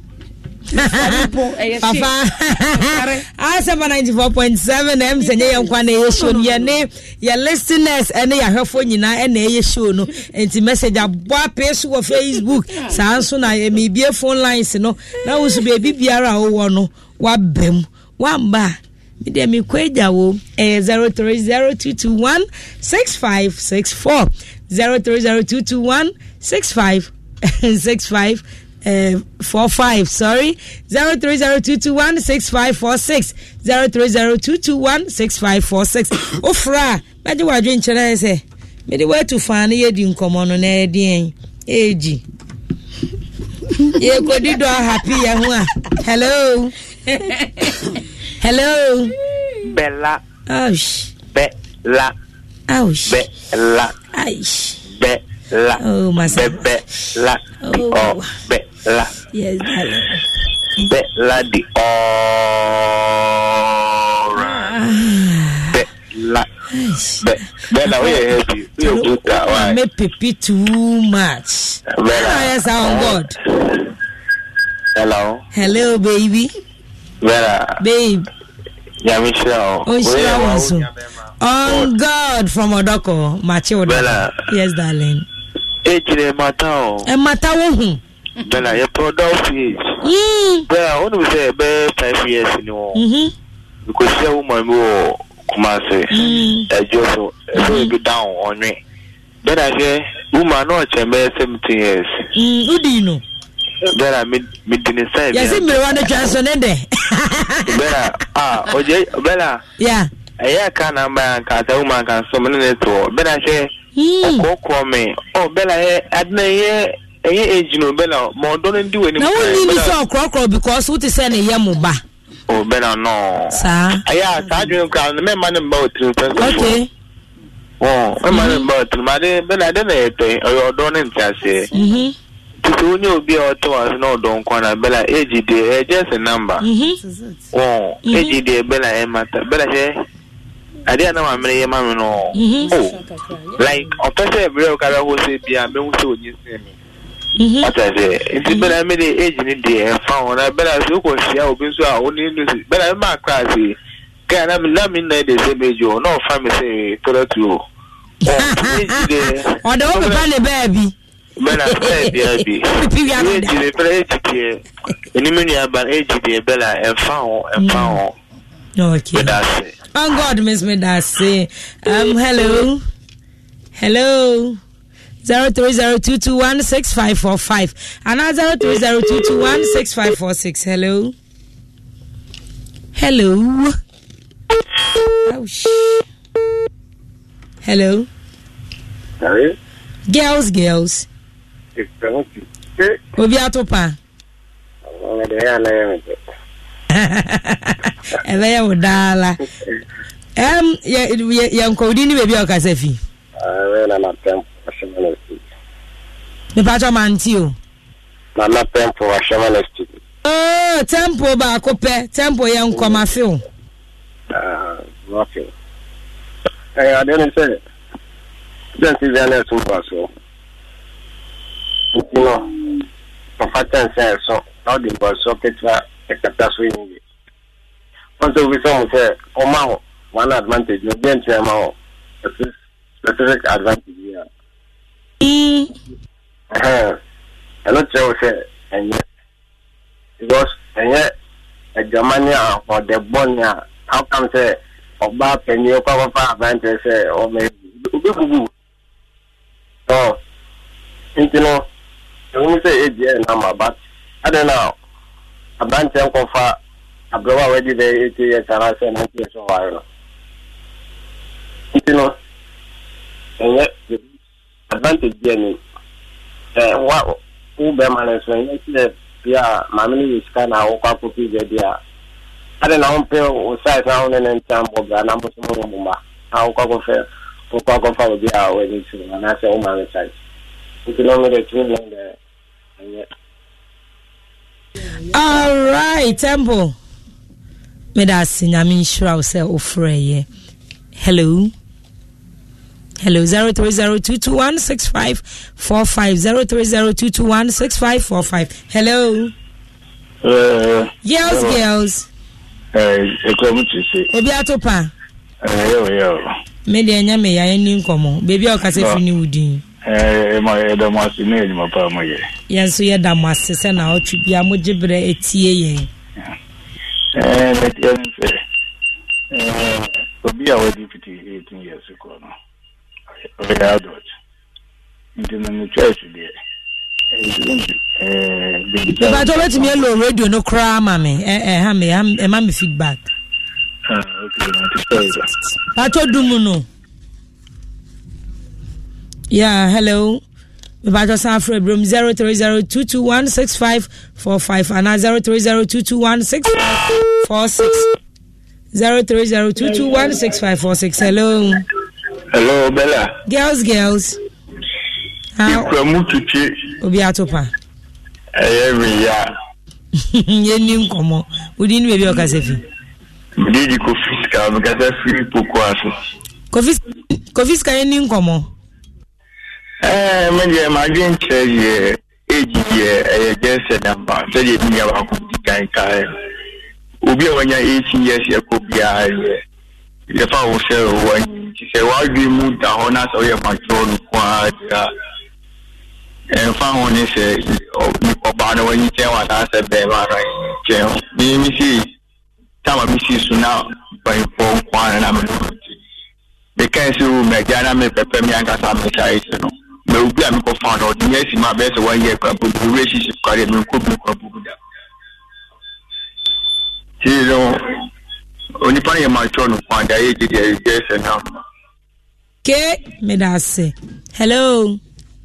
Papa Asaba 94.7 M senye yankwa na ye show ye ne your listeners ene ya hwefo nyina ene ye show no enti message aboa page wo Facebook sanso na ye me bie phone lines no na wo so be bibiara wo no wa bem wamba me de me kwaja wo 0302216564 0302216565 45 sorry 0302216546 0302216546 ofra baje wadwe nkyere se me de way to fan ye di nkomo no na edien eji ye kodi do happy ya ho a hello Bella ouch Bella aish La oh masa la oh Bella yes darling Bella di Bella we happy we good why me pipi too much Bella yes on God hello baby Bella babe ya Michelle on God from Odoko Machi Bella yes darling ejire mata wo hu Bella your product is Bella when we say be 5 years ni wo because say woman wo Kumase ejoso so be down on me Bella say woman no chembe 17 years udi no Bella me didn't say yes me want to transfer de Bella oje Bella yeah aya kana mba ka woman kan so me ne to Bella say okoko me Bella adna ye age no Bella mo don ndi we ni na woni ni so okoko because what is say na ye mo ba Bella no sa aya sa dwen ka me man mba otru okay me man mba otru ma de Bella de na ete odo ne ntiase so onye obi oto as no don kwana Bella age de just a number age de Bella e mata Bella say ade na ma mere ye ma me no like opese every kara ho se bia me hu se onyi se mi what I say it Bella me de age ni de fa ona Bella so ko sia obi so a oni no Bella ma class ka na me na de se mejo no fa me se toro tu o de o ba le baby Bella baby. The play Inimini about age Bella and found. Okay. On God, Miss Medase. Hello. 0302216545 and 0302216546. Hello. Oh, hello. Sorry. Girls. Obi atopa. Ebe ya udala. Ya nkodini bebi okasefi. Na tempo ashamanesti. Me pacho mantio. Na tempo ashamanesti. Oh, tempo ba kope, tempo ya nkoma feel. Okay. I didn't say. Don't see the super so. You know, say so. How the boss socket a catastrophe. Also, we say, one advantage, you didn't say, specific advantage here. I'm not sure, and yet, because, and yet, a Germania or the Bonia, how come say, or Bap and you cover advantage, say, or maybe, so, you know, you say 8 years number, but I don't know. A bunch of cover, a brother already there 8 years, and I say 9 years or while. You know, and yet, the advantage, Jenny, what Uberman is when you say, yeah, my money is kind of a copy there. I don't know, people size down and tambo, and I'm how cover fair, who cover for the hour when it's and I say, oh, my size. You can only get 2 there, and yet. All right, Temple. Medasi nyami shra ose ofreye. Hello. 0302216545 0302216545. Hello. Girls. Obi atopa. Yo. Me de nyame ya ni nkomo. Baby o kase fini wudi. My Damas email my palm. Yes, so ya Damas se na o twibia mo gibre etie yen. Obi a wedi 18 years ago no. We adult. Into the church there. But I let me alone radio no cry, mammy. Mammy feedback. Okay, Pato Dumuno. Yeah, hello. Pato Sanfred Broom 0302216545 and 0302216546. 0302216546. Hello. Hello, Bella. Girls. How? Obi atopa. Every year. Yenim komo. Udin baby okasefi. Didi kofiska because free pokwaso. Kofiska yenim komo. Me dey imagine che age ye just number. Say dey me aba ko kan kai. Obi awanya 18 years ye ko bia ye. Ye fa wo share one. She say why do you move the honors or your control kwa and found one say Obama when you tell what I said be right. Me see time me see so now by phone one and I'm the case you make Jana me pepe me and kasa me say no. Me obi am ko found out yes my best 1 year kwa relationship career me ko bi kwa bugu da. You know only pan my turn on the age there yes and now. Okay, medase. Hello.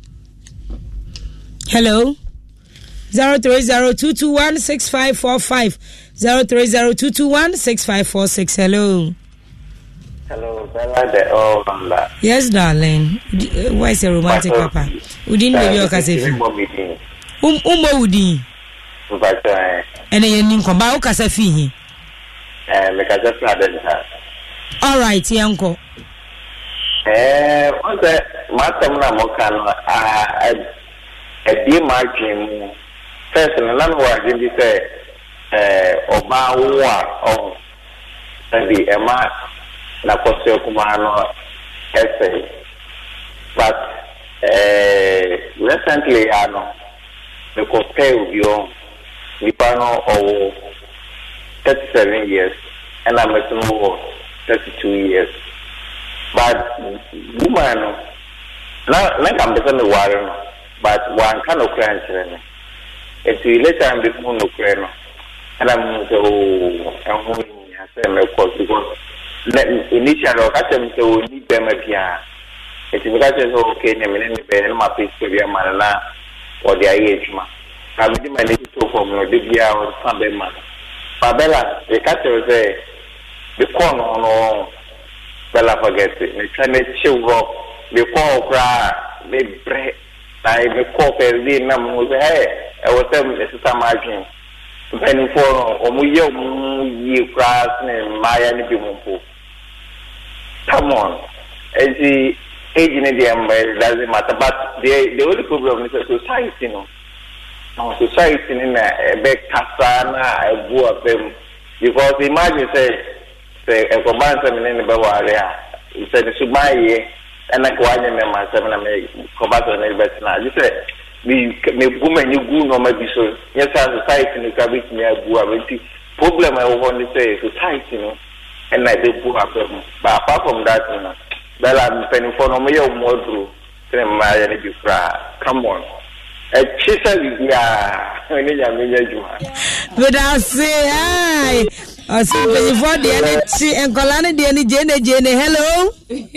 0302216545 0302216546. Hello, Bella. Yes, darling. Why is a romantic papa? Udin baby okasefi. Umo udin. Ene yenin ko ba okasefi hi. Me kasefi aden ha. All right, yanko. What's that? Matamna Mokano, a dear margin. First, and another word, you say, Oba, or maybe Emma, La Costa Kumano, essay. But Recently, I know the compare you Nipano or 37 years, and I'm at 32 years. But woman, like I'm becoming a warrior, but one kind of crime. It's later I'm becoming a crime, and I'm so I'm because initially I can't so need them again. It's because okay, and my piece to be a man or the age man. I'm doing my little from the Bia or Sunday man. Babella, the catcher say the corner on Bella forgets it. The Chinese chill rock, the call cry, the bread, like the coffee, the number was hey, I was telling Mr. Margin. Penny for you crass and Maya Bimpo. Come on, as the agent doesn't matter, but the only problem is the society, you know. Society in a big Casana, a boo of them. Because imagine, say, a command in the Bavaria, he said, the Subai, and I quite remember 7 American combatant in the Betina. You say, the woman you go no maybe so. Yes, our society in the Cabin near Bua. Problem I want to say, society, you know, and I do boo of them. But apart from that, you know, Bella penny for no more through. Come on. She said, yeah, but I say, hi. I say, before the energy and Colana, the energy, Jenny, hello.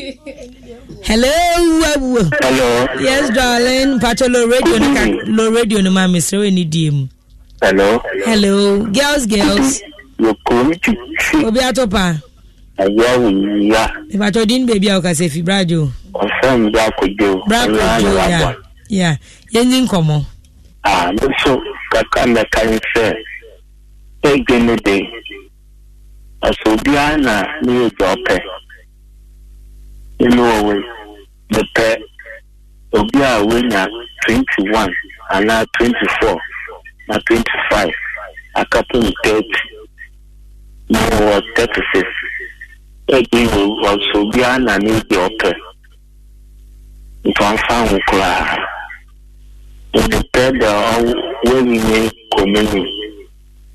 Hello. Hello. Yes, darling. Patolo radio, low radio, no, mammy, so any dim. Hello. Hello. Girls. You come to Obiatopa. Yeah. If I told in baby, I can say, Fibrajo. Or some Braco. Yeah. Yen komo. So Kakanda can say, again the day. So Diana near your pet. You know, the pet Obia winner 21 and now 24, now 25, a couple of 30, now 36. Again, also Diana near your pet. It was found cry. In the bed, when we make community,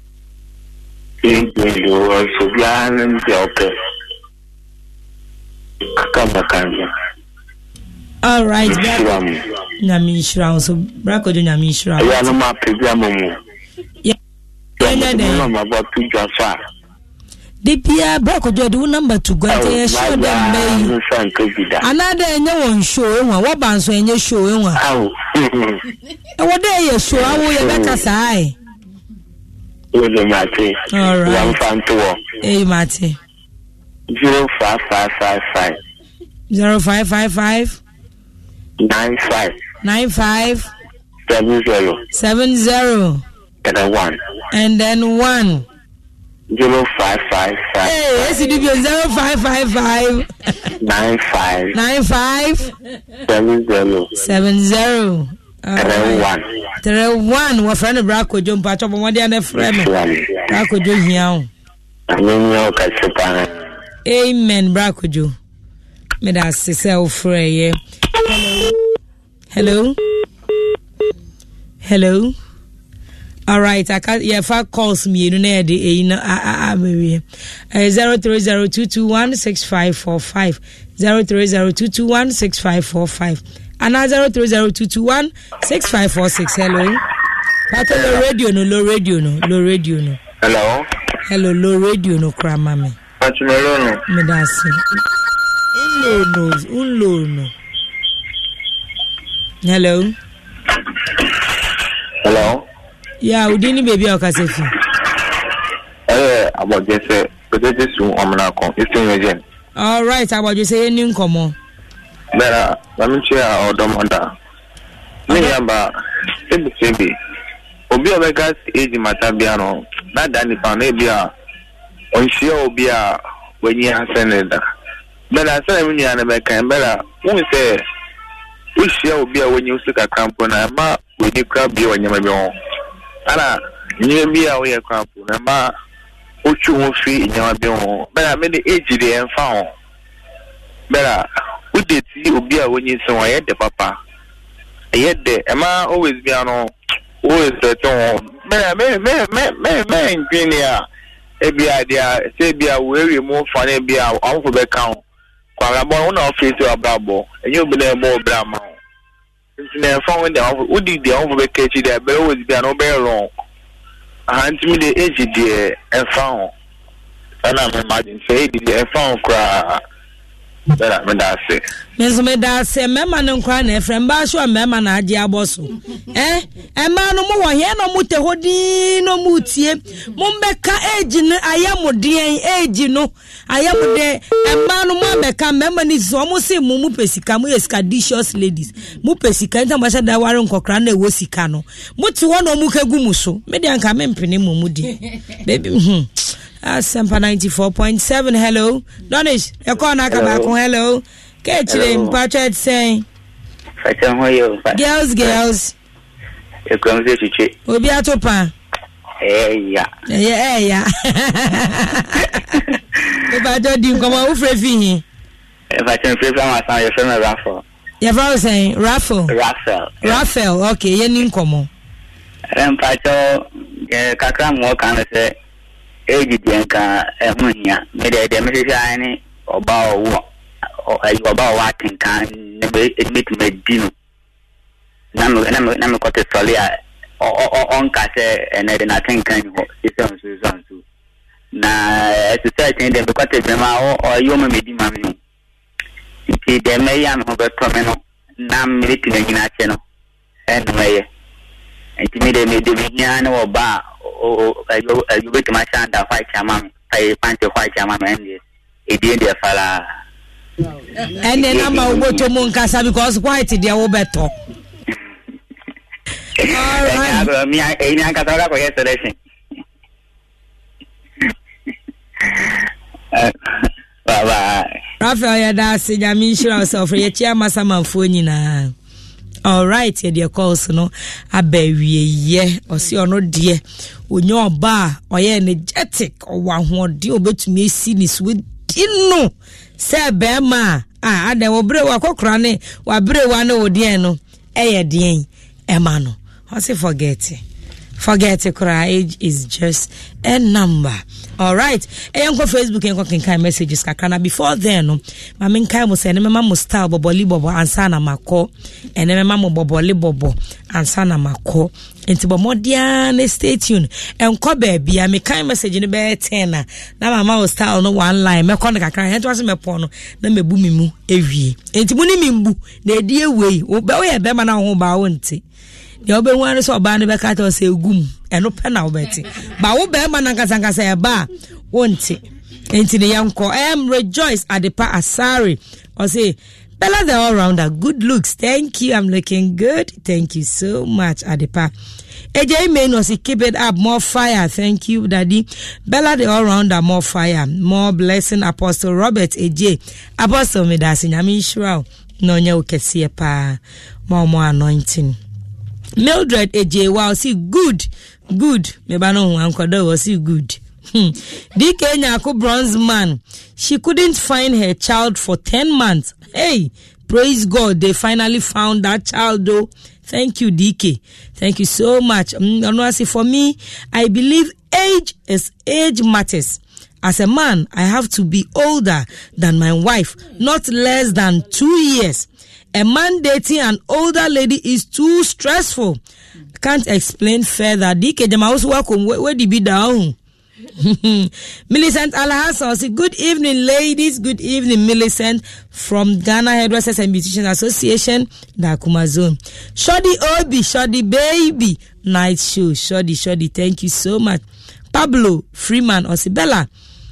it will also be an helper. All right, Namishra, so Braco de Namishra. I am a program. Yeah, I'm about to just far. The Pia Braco do number to go to show them. Another no one show, what bands when you show. What day you show? I will make a sigh. All right. One fan to walk. Hey, Matty. 05555 0555 95 70 and then 1 0555 Hey, yes, it will be 0555 95 70 1 wa friend Braco John Pacho mo dey na friend Braco Jo hiao amen Braco Jo me da sese o freye hello all right I can yeah fa calls me no na dey na amewe 0302216545 0302216545 and 0302216546 hello Pato low radio no hello low radio no kra mama Achimelo me da se unlo no hello yeah udini baby okasefi about this soon omnako eastern region all right about you say any nkomo Bella, let me share our domoda. Mayamba, Sebi, Obia Vegas age Matabiano, not Danny Panabia, on Shia Obia when you are Senator. Bella, when you are American, Bella, who say, we shall be when you stick a camp on a ma, when you grab you and you may be on. Anna, you be away a camp on a ma, which you will see in your bill. Bella, many age they and found. Bella. We did see Obia when you saw the papa. Yet the Emma always be on always the tone. Me, Junior, every idea, say be a very more funny be our uncle the count. Qualabon one of face to a brabo, and you'll be there more Brahma. Then found the would the over catch there, but always be an over wrong. And to me, the age dear and found. And I'm imagining say the found cry. Menso me da se mema no nkwa na efrem ba so mema na age aboso ema no mo wo he no mute hodi no mutie mombeka age ne ayamodien age no ayamode ema no mo beka mema ni so mo se mu pesika mo escadicious ladies mu pesika nta mo da ware nkokra na ewo sika no muti wo no mu kagu mu so me de anka me mpene mu di baby Asempa 94.7. Hello, Donish. You call Nakabako. Hello, Ketchum. Patrick saying, girls. You come to we'll be at Opa. Yeah. If I don't do come on, free. If I can free from my son, your friend Raffle. You're saying Raffle. Raphael. Okay, you need come on. Pacho, Kakram walk on the age Bianca, Munia, made a message about what can admit me dino. Namu kote solia on kase and then I think can you na society de kote bema or you me di mami. Iti de me yam ho be promeno na militi na nyina che no en meye. Iti me de nya na oba you bet my chanda white chama I pant white chama and e dey fala. And then I'm go to Monkasa because white they are better. All right. Me I got all for yesterday. Bye. Raphael Yadasi Yamisha yourself for your chairman Samanfo nyina. All right, your dear calls no abewie ye or see or no dear. Onyo ba or ye energetic or one who deal betumi esi ni sweet no say bema ade wo bre wa kokra ne wa bre wa na odie no eye den ema no I say forget it cry age is just a number. All right, enko Facebook enko kinkai messages kakana before then no ma menkai mo say ne mema mo style boboli bobo ansa na mako ene mema mo boboli bobo ansa na mako enti bo modia ne stay tuned enko baby a mekai message ne be 10 na mama o style no one line me kon kakana ento ase me pon no na mebu mimu ewie enti mu ni mimbu na edi ewei wo be wo ye be ma na ho ba wo nti you be one so ba ne be ka to say gum eno pe na wo beti ba wo be ma na nkasa e ba wonti enti ne yanko I am Rejoice Adepa Asari or say Bella the all rounder good looks thank you I'm looking good thank you so much Adepa AJ Main was keep it up more fire thank you daddy Bella the all rounder more fire more blessing Apostle Robert AJ Apostle Medasi nyame shura no nya ukese pa more anointing Mildred AJ wow see good me ba no ankodo was see good DK Nyako bronze man she couldn't find her child for 10 months hey praise God they finally found that child though thank you DK thank you so much for me I believe age matters. As a man I have to be older than my wife not less than 2 years. A man dating an older lady is too stressful. Can't explain further. DK Jama also welcome. Where did be down? Millicent Alhassan say good evening ladies. Good evening Millicent from Ghana Hairdressers and Beauticians Association Dakuma Zone. Shoddy baby night show. Shoddy thank you so much. Pablo Freeman Osibella.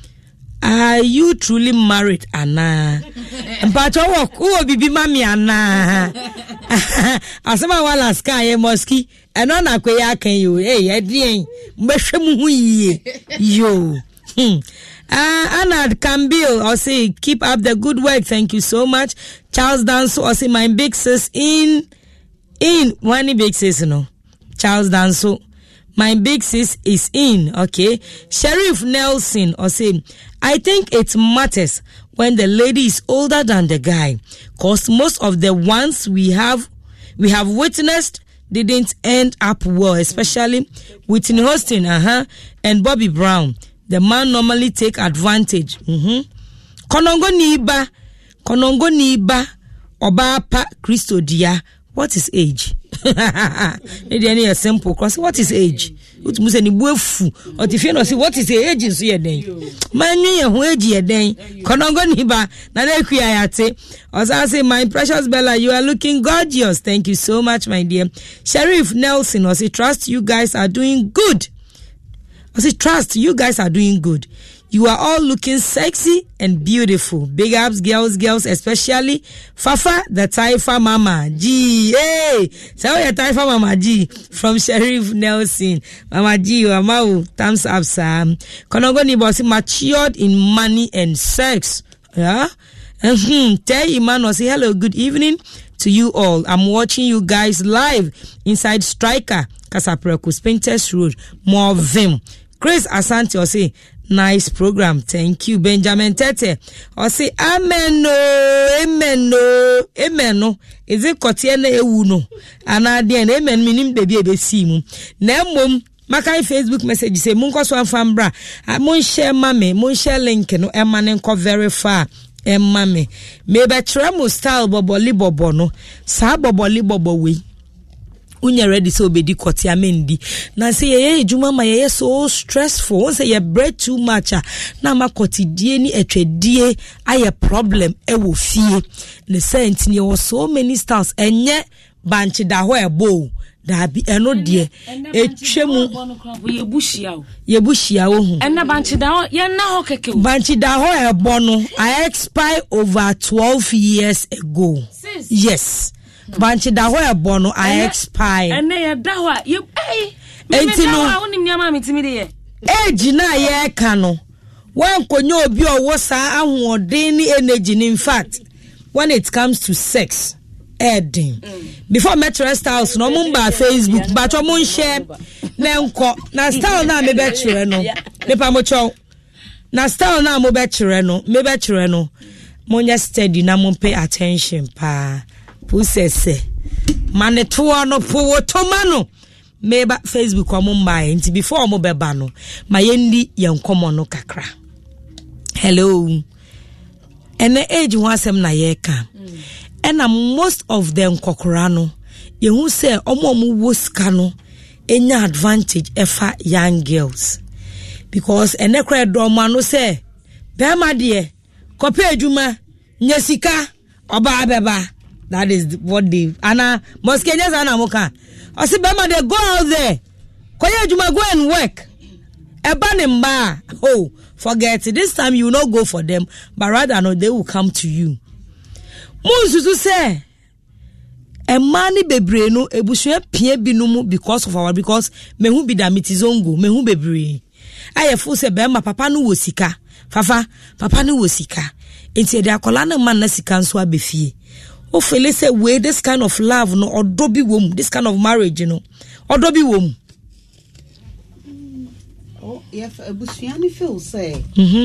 Are you truly married, Anna? But who be mami Anna? Asama wala sky moski. And on a quaya can you? Hey, Adrian, yo. Anna Cambil, or say keep up the good work. Thank you so much. Charles Danso, or say my big sis in one big sis no. Charles Danso. My big sis is in, okay. Sheriff Nelson, or say, I think it matters when the lady is older than the guy. Cause most of the ones we have we have witnessed didn't end up well, especially Whitney Houston and Bobby Brown. The man normally take advantage. Konongo niba oba pa Christo dia. What is age? Any a simple cross. What is age? What is any bufu? Or if you know see what is the age is here then? Man, you age here then. Konongo niba na na kuyayate. As I say, my precious Bella, you are looking gorgeous. Thank you so much, my dear. Sheriff Nelson, I say trust you guys are doing good. I say trust you guys are doing good. You are all looking sexy and beautiful. Big ups, girls, especially Fafa, the Taifa Mama G. Hey, so your Taifa Mama G from Sheriff Nelson. Mama G, Mama, thumbs up, Sam. Konongo Nibosi matured in money and sex. Yeah. Tell Iman say hello, good evening to you all. I'm watching you guys live inside Striker, Casapreco, Painters Road, more of them. Chris Asante or say nice program, thank you. Benjamin Tete or say amen no is it kotiene ewu no anade na amen minim baby ebesi mu na mom makai Facebook message say mun kwaso afambra mun share mame mun share link no emane nko very far emame me be tremo style boboli bobo no sa boboli bobo we unya ready so obedi kote amendi na say ye ejuma ma ye so stressful won say ye bread too much na ma kote die ni etwedie aye problem e wo fie ne sent ni wo so many stars enye banchi da ho ebo da bi eno de etwemu ye bushia wo hu enna banchi da ho ye na ho keke banchi da ho ebo no I expire over 12 years ago. Yes. Banchi da ho ebo no I expire. Ene ye da ho ye entino wonim nyama mitimi de ye age na ye ka no wan konyo obi owo sa ahoden ni energy. In fact, when it comes to sex, Edding. Before Metro Styles, no mumba Facebook, but omun share nenko. Na style na me betchere no. Me pa mo chow. Na style na mo betchere no. Me betchere no. Monya steady na mo pay attention pa. Pusese. Mane tuwa no po tomano. Meba Facebook kwa mumba nti before mo beba no. Mayendi yenkomo no kakra. Hello. Ene age wasem na yeka. And most of them kokorano ye who say omo wo sika no enya advantage efa young girls because ene kra do ma no say be ma de kope adwuma nya sika oba abeba. That is what they ana moskenya sana moka o say be ma de go out there koye adwuma go and work eba ne mba. Oh, forget it. This time you will not go for them, but rather no, they will come to you. Mususu say emani bebre no ebusua pie binumu because of our because mehu bi da mitizongo mehu bebre ayefo se be ma papa no wosika fafa papa no wosika enti de akola na man na sika nso abefie o fele say we this kind of love no odobi wom this kind of marriage no odobi wom. Oh if ebusua ni feel say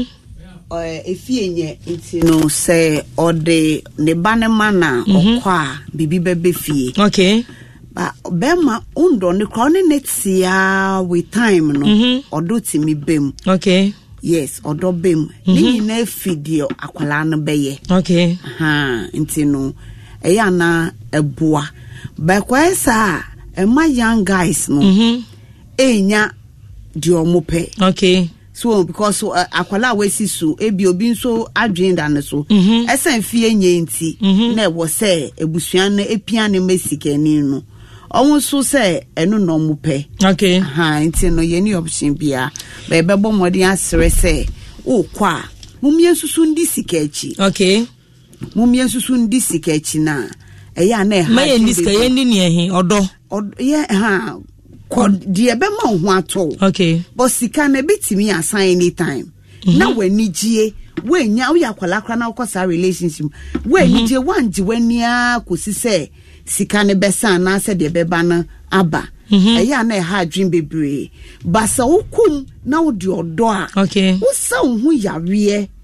efie nti no say ode ne banema na okwa bibi bebe fie. Okay. Ba bema undo ne krone netia with time no odo timi bem. Okay. Yes, odo bem. Ni na fidio akwala no beye. Okay. Nti no eya na ebua. Ba kwa sa ema young guys no enya di omope. Okay. So because akwala wesi so ebi obi nso adwenda ne so esen fie nye nti na wo se ebusuan na epia ne mesikani no owo so se eno no mu pe. Okay. Nti no ye ni option bia be bebo modin asere se o kwa mumie susu ndi sikachi. Okay. Mumie susu ndi sikachi na eya na ma ye ndi sika ye ndi ne ehin odo ye die be ma ho ato. Okay. But sika na betimi assign anytime. Na wani gie we nya we akwala kra na ukosa relationship. We ni gie wanje wani a kosi se sika ne besa na se de beba na aba. Eya na ha dream bebre. Basa ukum na odi odo a. Okay. Usa hu yawe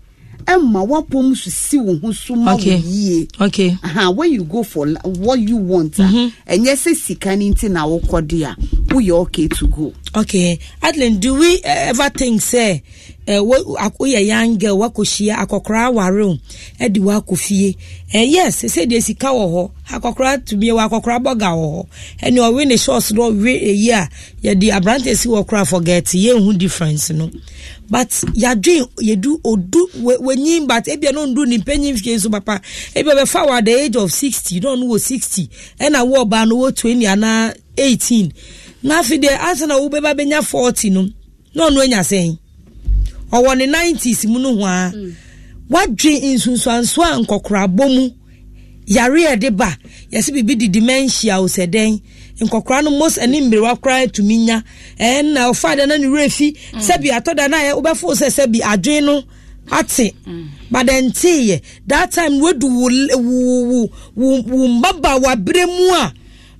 Emma wapom si wo ho so ma ye. Okay. When you go for what you want, and yes, sika nti na wo kode a, we okay to go. Okay. Adeline, do we ever think say we a young girl wakoshia akokra ware e di wakofie? Yes, say dey sika wo ho. Akokra to be wakokra boga wo ho. And you win the shots do we a year. Ya di abrante si wo kra forget ye hu difference no. But ya dream you do odu when you but if you don't do ni penny so papa if you forward the age of 60 you don't know 60 and I war ban no 20 and 18 na fi de answer na wo beba benya 40 no enya saying or one in 90s mu no ho a what dream insunsuanso ankokra bomu yare e de ba yesi bibi di dementia o seden nkokra no most animbe wa cry to minya na father na ni refi sebi atoda na wo befo sebi adwen no ate but then tie that time we do wo mbaba wa bremu a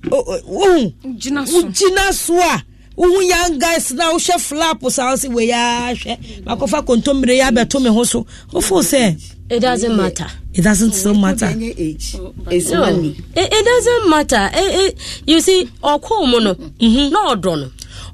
jina so a young guys now chef flap house we ya hwe makofa kontombre ya beto me ho so ofo say it doesn't matter. It doesn't still matter. It's no, money. It doesn't matter. You see, no don't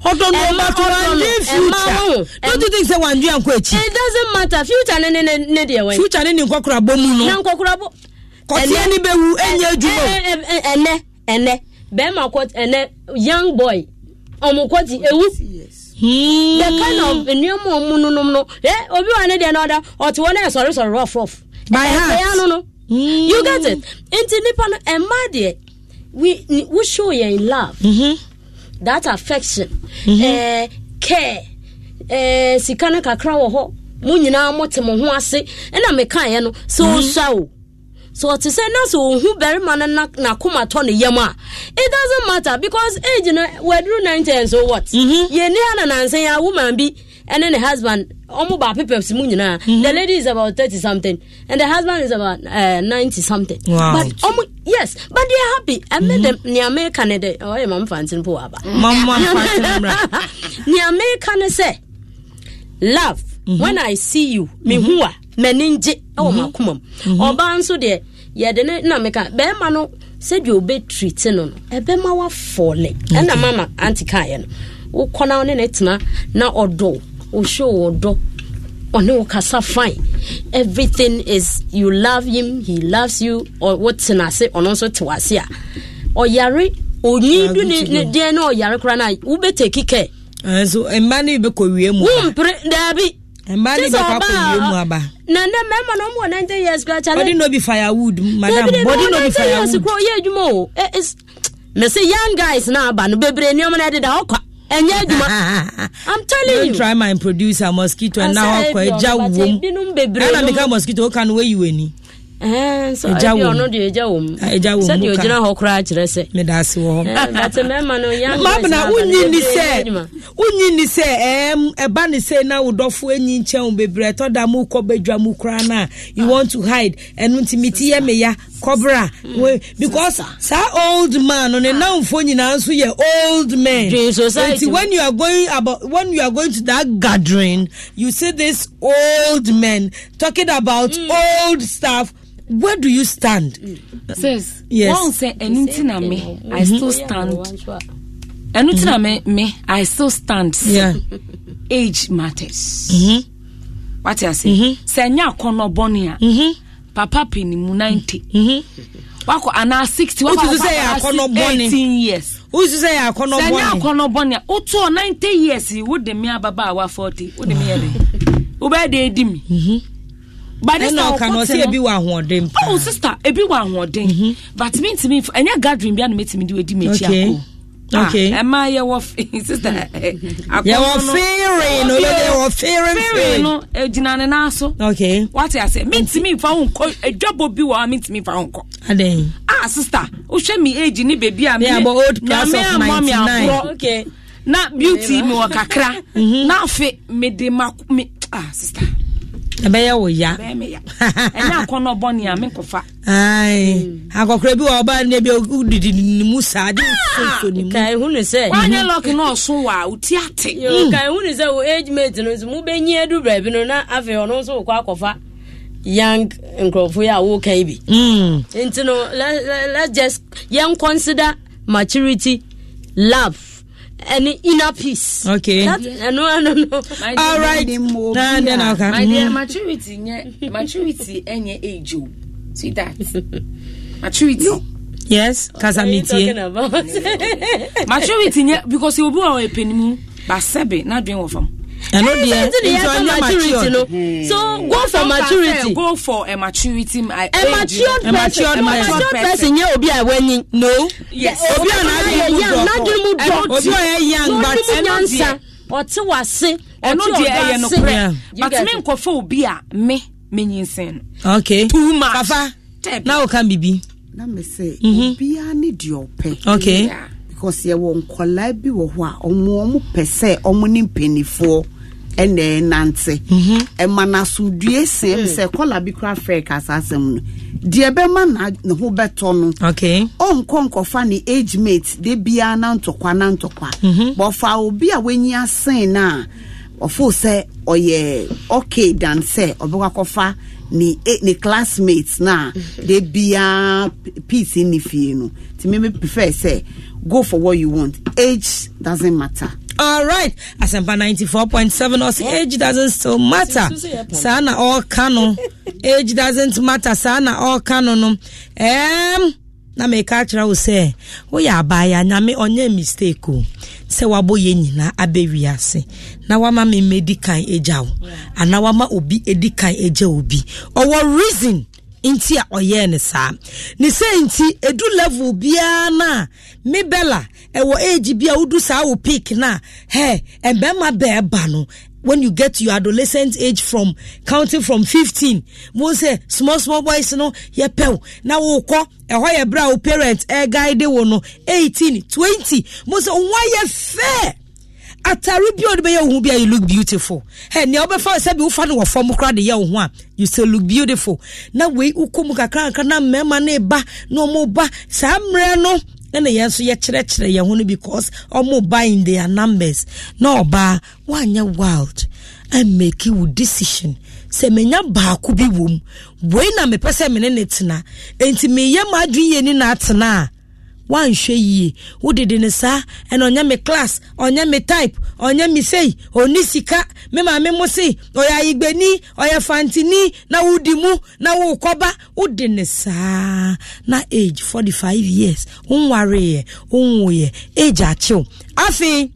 you think say one year nkwachi? It doesn't matter. Future ne dey way. Future ne nkokora bomu no. Na nkokora bo. Kotie ni bewu enye adwuma. Ene be ma kwot ene young boy. Omukwoti ewu. The kind of new no. Obi wane dey another or to one sorry rough. By heart. No. You get it. Into nipa no emade we show you in love. That affection. Care. Sikana kakra wo ho. Mu nyina motemo ho ase. Na me kan ye no so so to say na so who very man na kuma to ne yam a it doesn't matter because age no we do 90 and so what ye ni ana na say a woman bi and then the husband omo ba pepeps mu nyina the lady is about 30 something and the husband is about 90 something. Wow. But yes, but they are happy. I made them ni American de oh mama fancy po aba mama fancy ni American say love when I see you me huwa meninje o makumam oba nso de ye de na meka be ma no se de obe treat no e be ma wa fole na mama anti kan ye no wo kona ne netena na odo o show odo one wo kasa fine everything is you love him he loves you or what's na say ono so te wase a o yare onyi du ne de na o yare kra na wo be take care so emani be ko wie mu dabi emani be ko wie mu aba na mema no mo 90 years gra chale body no be firewood madam body no be firewood ko ye adwuma o is me say young guys na aba no bebre ni omo na de da okwa enye adwuma I'm telling you try my producer mosquito and now okwa eja wo na me ka mosquito kan we you ani so I no de eja wo said you gina ho kra kire se me da se wo but mema no young guys na unyi ni se eba ni se na wodofo enyi nchen bebre to da mu ko badwa mu kra na you want to hide and intimity ye me ya cobra because sa old man on now phone nyina nso ye old man society when you are going to that gathering you see this old men talking about old stuff. Where do you stand? Says yes. One say anything me, I still stand. Anything me, I still stand. Yeah. Age matters. What you say? Say nya kono bonia. Papa pini mu 90. Wako ana 60. Wako say akono boni 18 years. Who say akono boni? Say nya kono bonia. Uto 90 years. Would the me ababa wa 40. Would the me ade. Ube de edimi. But this now can say ebi wa hoden. Oh sister, ebi wa hoden. But me to me anya gathering bia no metimi do edi mechi akọ. Okay. Am I your sister? Your fearing, no, your fearing. No, ejinane na so. Okay. What I say? Me to me fa unko, a job obi wa me to me fa unko. Aden. Sister, o hwe me age ni baby am. Yeah, but old class of 99. Okay. Na beauty me wa kakra. Na afi me de me sister. Ebeya wo ya. Enya kono boni a me kofa. Ai. Akokra bi wa oba na bi udidi ni musa ade so ni mu. Kai hu ne say. Wanya lock no so wa uti ate. Kai hu ne say wo age mate no mu benyi adu bra bi no na afi ono so kwa kofa. young nkrofo ya wo kai bi into no let's just young consider maturity, love, and inner peace. Okay. No. All right. My dear, maturity any age. See that? Maturity. Yes, Casamity. Maturity because you will be a penny, but Sabe, not doing of them. And maturity, no. So go for maturity. Go for a maturity. A matured person. You will be a winning. No. Yes. Young, but or to was say, or no, dear, no prayer. But men go be a me insane. Okay. Too much. Now can be. Let me say, be a need your pay. Okay. Because you won't collab you or more per se, or money penny for. And then Nancy, and Manasu, dear same, say, Colabicra Freak as asem. Dear Beman, no who beton. Okay. On conquer funny age mates, they be an antokwa. But for be a when you are saying now, or for say, or ye, okay, dan say, or Bogakofa, ni classmates now, they be a piece in the field. To me, prefer say, go for what you want. Age doesn't matter. All right, Asempa 94.7 or age doesn't still matter. Sana all canon. Age doesn't matter. Sana all canon. Na me catcher will say, we are by a name on your mistake. Se wabo yenina abewiase. Na wama me medikai ejao. And na wama obi edikai eja obi. Or what reason? Inti a oyene sa ni se inti edu level bia na me bella e wo age bia udu sa wo pick na embema beba no when you get to your adolescent age from counting from 15 mo say small boys no ye pew na wo ko e ho ye bra wo parents guide wo no 18 20 mo say why ye fair atari bi o de be hu bia you look beautiful ne obefa say bi wo fa no wo form kra de ye hu a you still look beautiful na we ukom kakra na mema na ba no mo ba sa mre no na yenso ye kire ye hu no because omo ba in their numbers no ba wanya wild and make you decision se menya ba ku bi wom boy na me pese me ne tena enti me ye madwen ye ni na tena one shey ye who did in sa and onya me class onya me type onya me say onisika me ma me mo say oya igbeni oya fantini na wudimu na wo koba udin sa na age 45 years unware unwoye age achiu afi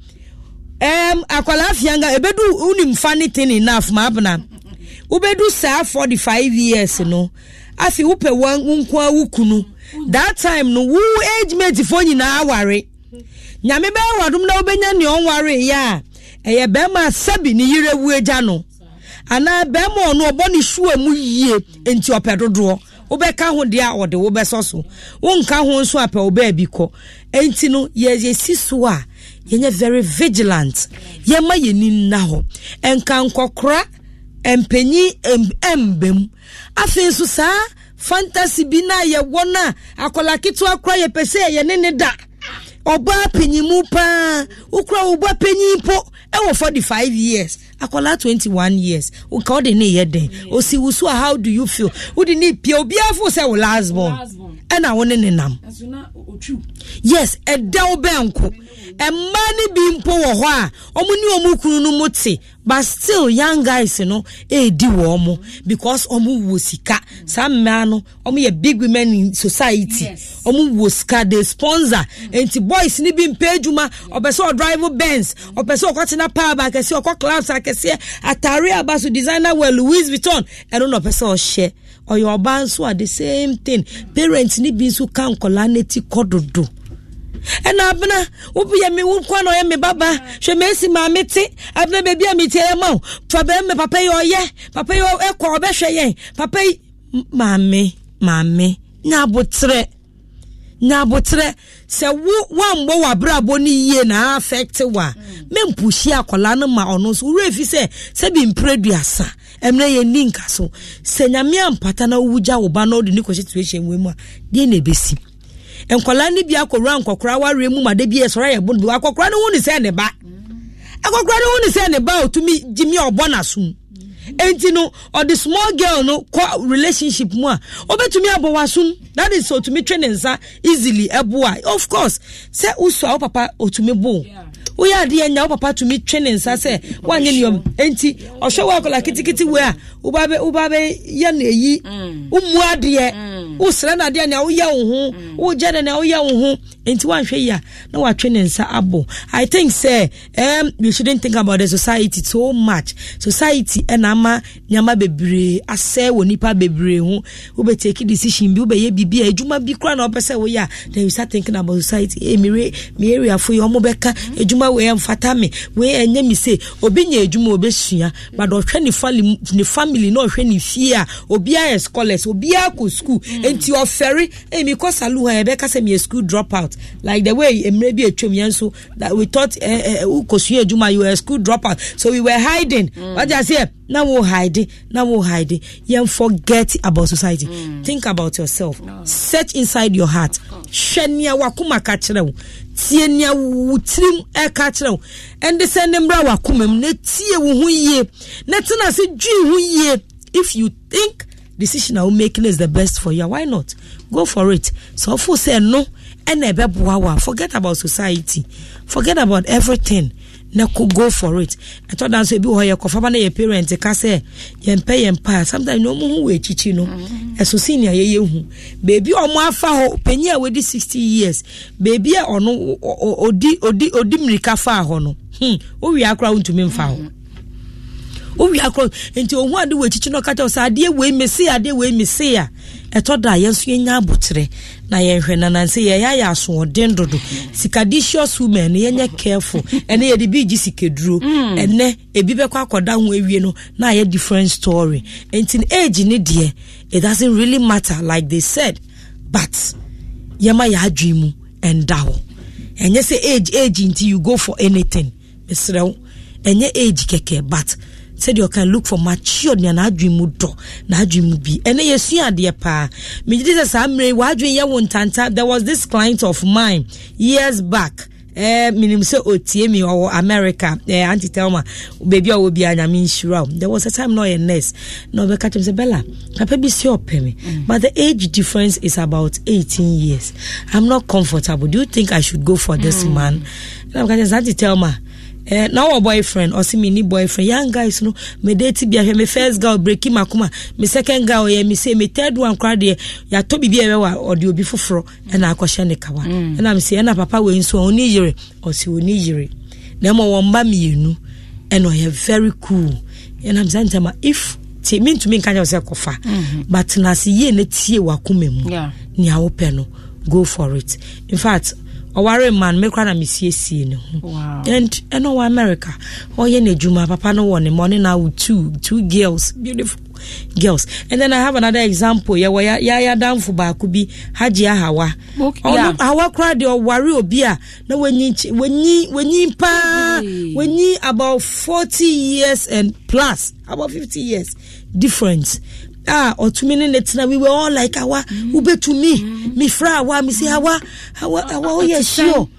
akwala afianga ebedu unim funny thing enough ma abna ubedu sa 45 years no afi upe wan nkwa wukunu that time no who age mate for nyina aware nyame be wadum na obenya ne onware ya eye be ma sabi ni yire wu eja no ana be ma ono oboni shu amu yie enti opedodo obeka ho de a ode wo besoso wonka ho nso ape oba biko enti no ye siso a ye very vigilant ye ma ye ni na ho enka nkokora empenyi embem afenso sa fantasy bina ye wona akola kitu akra ye pese ye ne da oba penyimu pa ukra oba penyipo e wo 45 years akola 21 years o ka de ne ye den o si wusu how do you feel wo de ne pia obi afo se wo last born e na woni ne nam yes e da obenko e mani bi mpo wo ho a omuni omukunu no moti but still young guys no di wo mo because omu wo sika some man no omu ye big women in society omu wo sika they sponsor enti boys ni bi mpejuma obeso drive Benz obeso okotena power back ese okọ clubs akese atari abaso designer well Louis Vuitton e no obeso share or your band so the same thing parents ni bi so kan kola neti kododo and abna obi me won kwa no ye me baba hwe me si ma mete abna baby amete e ma fa be me papa yo ye papa yo e ko be hwe ye papa mame nyabotre se wambo wa brabo ni yie na affect wa me mpushi akola no ma ono so refi se bi mpreduasa emre ye ninka so se nyame ampata na wuja wo ba no de ni ko situation we mu a de na ebesi enkola ni bia akora nkokora ware mu made bia esora ye bodu akokora no hu ni se ne ba akokora no hu ni se ne ba otumi jimi obona sum enti no or the small girl no relationship mu a obetumi abowasum that is so to me train nsa easily eboa of course say uso papa otumi bo we are the nya papa to me train nsa say wanye niom enti ohwe wa kola kitikiti we a ubabe ya na eyi umu ade usra na ade na wo ya wo ho wo jede na wo ya wo ho enti wanhwe ya na wa train nsa abo. I think say we shouldn't think about the society so much. Society enama nyama bebre ase wonipa bebre ho wo be take decision bi wo be ye bibia ejuma bi kra na opese wo ya then you start thinking about society me area for your mobeka ejuma we mfata me we enye mi say obi nya ejuma obesua but ohwe ni family no ohwe ni fie a obi a scholars obi a ko school enti oferi mi ko salu ha ebeka say me school dropout like the way emre bi etwem yenso that we thought ukosua ejuma you were school dropout so we were hiding what I say now we hide you forget about society. Think about yourself. Search inside your heart. Shenia wakuma kachrew tienia wutrim e kachrew and the sendembra wakumem ne tie wo hu ye na tena se dwi hu ye. If you think decision I will make is the best for you, why not go for it? So for say no and forget about society, forget about everything. Na could go for it. I thought that's a bit where your confirmation your parents can say yempa sometimes no mu we chichi no eso senior ye hu baby o mo afa ho penya we di 60 years baby e ono odi mrika fa ho no o wi akra untumi mfa ho o wi akra enti o hu ade we chichi no kata o sa ade we mesi a etoda yenso yenya abotre na yenhwe na nanse ye ya aso den dodo sikadicious women yenye careful ene ye de bi gi sikeduro ene ebi be kwa akoda ho awie no na ye different story enti age ni de it doesn't really matter like they said but yema ya adwimu endawo enye say age until you go for anything mesrew enye age keke but said you can look for mature na adwimu do na adwimu bi ene yesu ade pa me Jesus amre wa adwen ye wontanta. There was this client of mine years back minim say otie mi or America Auntie Thelma baby o bi anyame nshira. There was a time no a nurse no be catch him say Bella papa bi si opemi but the age difference is about 18 years. I'm not comfortable. Do you think I should go for this man? I'm catch Auntie Thelma now a boyfriend or see me ni boyfriend young guys no me date bia me first girl breaking makuma me second girl ye me say me third one crowd ye ya to bibia we wa odi obi foforo e na akwhye ne kawa e na me say na papa we nso oni yire o si oni yire na mo won ba mienu e no ye very cool e na mzanta ma if ti me to me kan say kofa but na se ye na tie wakuma mu ni a wo pe no go for it. In fact Oware man me kra na mesiesie ne ho. Wow. And no America. Oye ne juma papa no one morning now with two girls, beautiful girls. And then I have another example. Ya down for ba could be Haji Hawa. Hawa kra de oware obi a na when you about 40 years and plus, about 50 years difference. Or 2 minutes we were all like awa ube to me fra awa me say awa we sure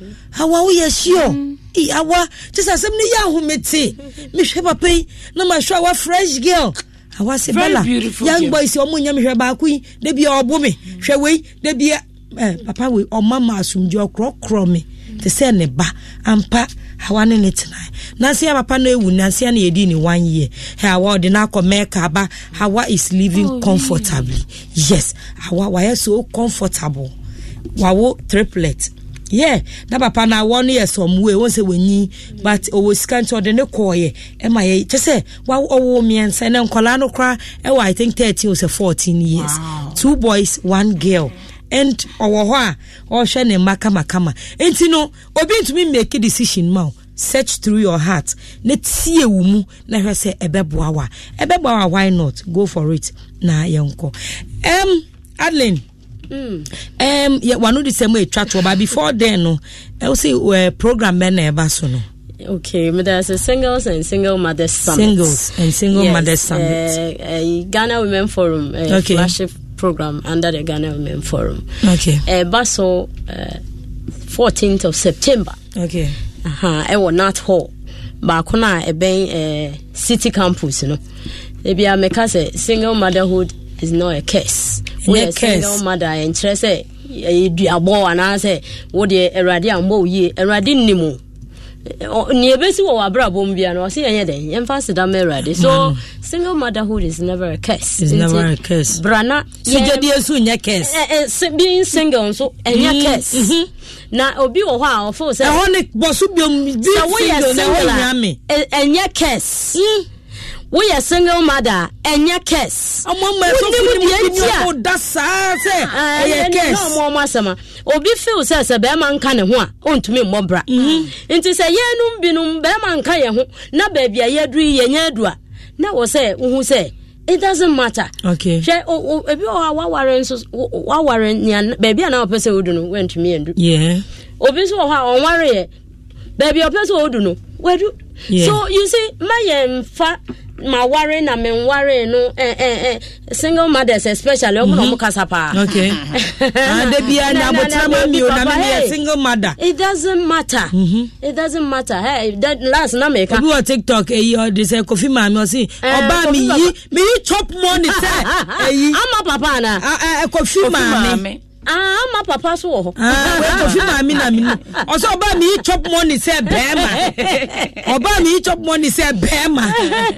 awa just asem ne ya hu mete me hwe papa na ma hwe awa fresh girl awa se Bella young boys o munya me hwe ba ku de bia obo me hwe we de bia papa we o mama asumje okrokro me te se ne ba ampa hawa ne tena nansi ya papa no ewu nansi ya na yedi ni 1 year hawa de na America ba hawa is living comfortably. Yes, hawa why so comfortable wawo triplet na papa na 1 year some way won say wenyi but owo scan to de ne koye e ma ye say wa owo miensa na nkola no kra I think 13 or 14 years. Wow. 2 boys 1 girl and owo ho a o hwe ne makama enti no obi ntumi make a decision ma search through your heart na tie wo mu na hwe say ebeboa why not go for it na yenko Adeline one the same way chat but before then no I say program men na eba so no. Okay, but there's a singles and single mothers summit. Singles and single mothers summit. Ghana Women Forum flagship program under the Ghana Women Forum. Okay. Baso 14th of September. Okay. I was not hall. But I city campus, you know. Ebia meka say single motherhood is not a curse. We are single mother and say duabo ana say wo de Erade ambo ye Erade nimu. Ni ebesi wo abrabom bia no say enye den yemfa seda Erade. So single motherhood is never a curse. It's never a curse. Brana so jodi esu nya curse. Being single so enye curse. Na obi wo ho a ofo say ehone bosu biom bi single na wo nyame enye curse. We are single mother enye curse. Amama so funi da sa say enye curse. No mo masama. Obi feel say be man nka ne ho a ontumi mmobra. Nti say yenum binum be man nka ye ho na ba bia ye duru ye nya adu a na wo say hu say it doesn't matter. Okay. She ebi o wa waren so wa waren nya ba bia na opese odu no wentumi endu. Yeah. Obi so ha on ware ye ba bia opese odu no wadu. So you see my my worry na men worry no single mothers especially omo kasapa. Okay. And they be na botrama mi o na me single mother. It doesn't matter. It doesn't matter. Hey, that last na make. Obi on TikTok or they say Kofi Mami o say oba mi yi chop money say ama papa na Kofi Mami. My papa so ho. Kofi Mami na mi. Also oba mi chop money say bema. Oba mi chop money say bema.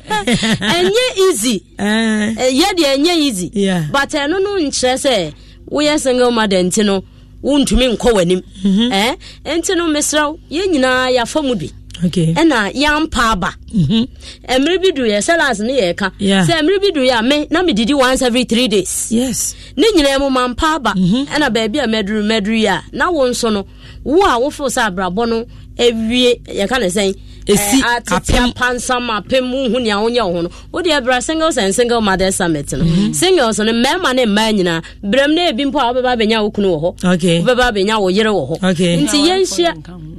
Enye easy. Yeah dey enye easy. Yeah. But no nche say we are single mother ntino wuntumi nkọ wanim. Ntino mesraw ye nyina ya famudi. Okay. Ena yampa aba. Emre bidu ye sellers ne ye ka. Say emre bidu ya me na me didi once every 3 days. Yes. Ne nyina mu mampa aba. Ena baby a medru ya. Na won so no wo a wo fo sa abrabo no ewie ye ka ne sen esi apem pansama pemu hu nia onye ho no wo de bra singles and single mother summit no singles no mema ne mma nyina brem na ebi mpo a wo beba benya wo kunu wo ho okay wo beba benya wo yere wo ho nti yenhia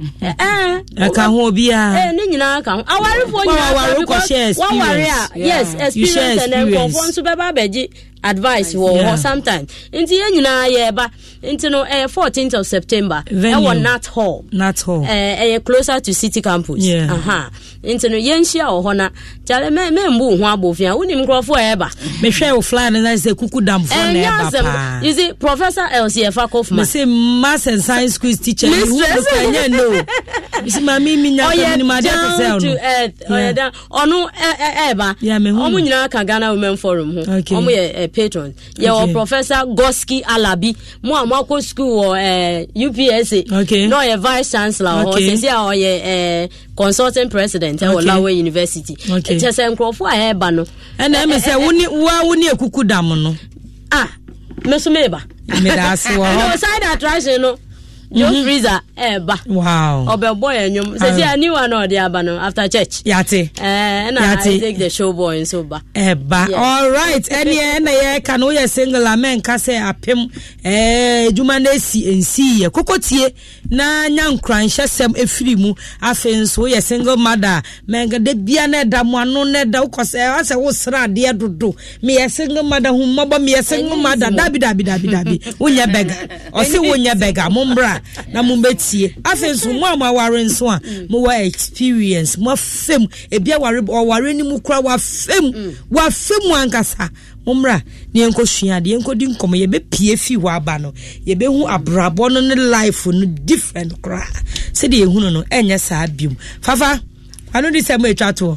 aka ho bia ne nyina aka ho awarefo nyina wa ware a yes experience and then so beba beji advice wo sometimes nti ye nyina ye ba nti no 14th of September e won Nat Hall closer to City Campus nti no ye nhia wo ho na jale me mbu ho abofia woni mkrofo e ba me hwe wo fly na say kuku dam fo na e ba pa you see Professor LCF Kofman me say maths and science quiz teacher you look anya no you see mami mi nya ni ma dey say no onu e ba omu nyina ka Ghana Women Forum ho omu ye patron your Professor Goski Alabi mo amako school UPSA no your vice chancellor or say or your consulting president at Lawe University just enkrofo a eba no and me say woni ekuku dam no me so me ba me da so no side attraction no Joe Freezer eba wow obeboy enyum say a new one or the abano after church yate and I take the show boy and so ba eba all right any na ye kan wo ye single amen ka say apem juma na si ensi ye kokotie na nyankran hyesem efiri mu afenso wo ye single mother menga de bia na da mo ano na da ukose ase wo sra de dodo me ye single mother hu mabo me ye single mother dabi wonya bega o se wonya bega mombra na mumbetie afenso mo amaware nso a mo wa experience mo fem ebia ware ni mu kura wa fem ankasa momra ne enkohua de enkodi nkomo ye be pie fi ho aba no ye be hu abrabo no ne life no different kra se de ehunu no enye saa bium fafa anu di se mo etwa to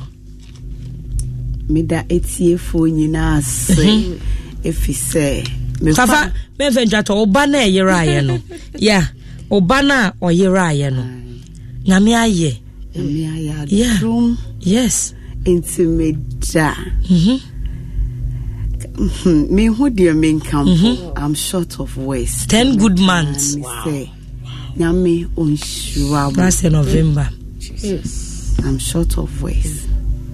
meda etiefo nyina ase efise fafa me venja to oba na eyera aye no yeah oba na oyera aye no nyame aye yeah yes intimida me who dear men come I'm short of words 10 good months nyame onshua last November yes I'm short of words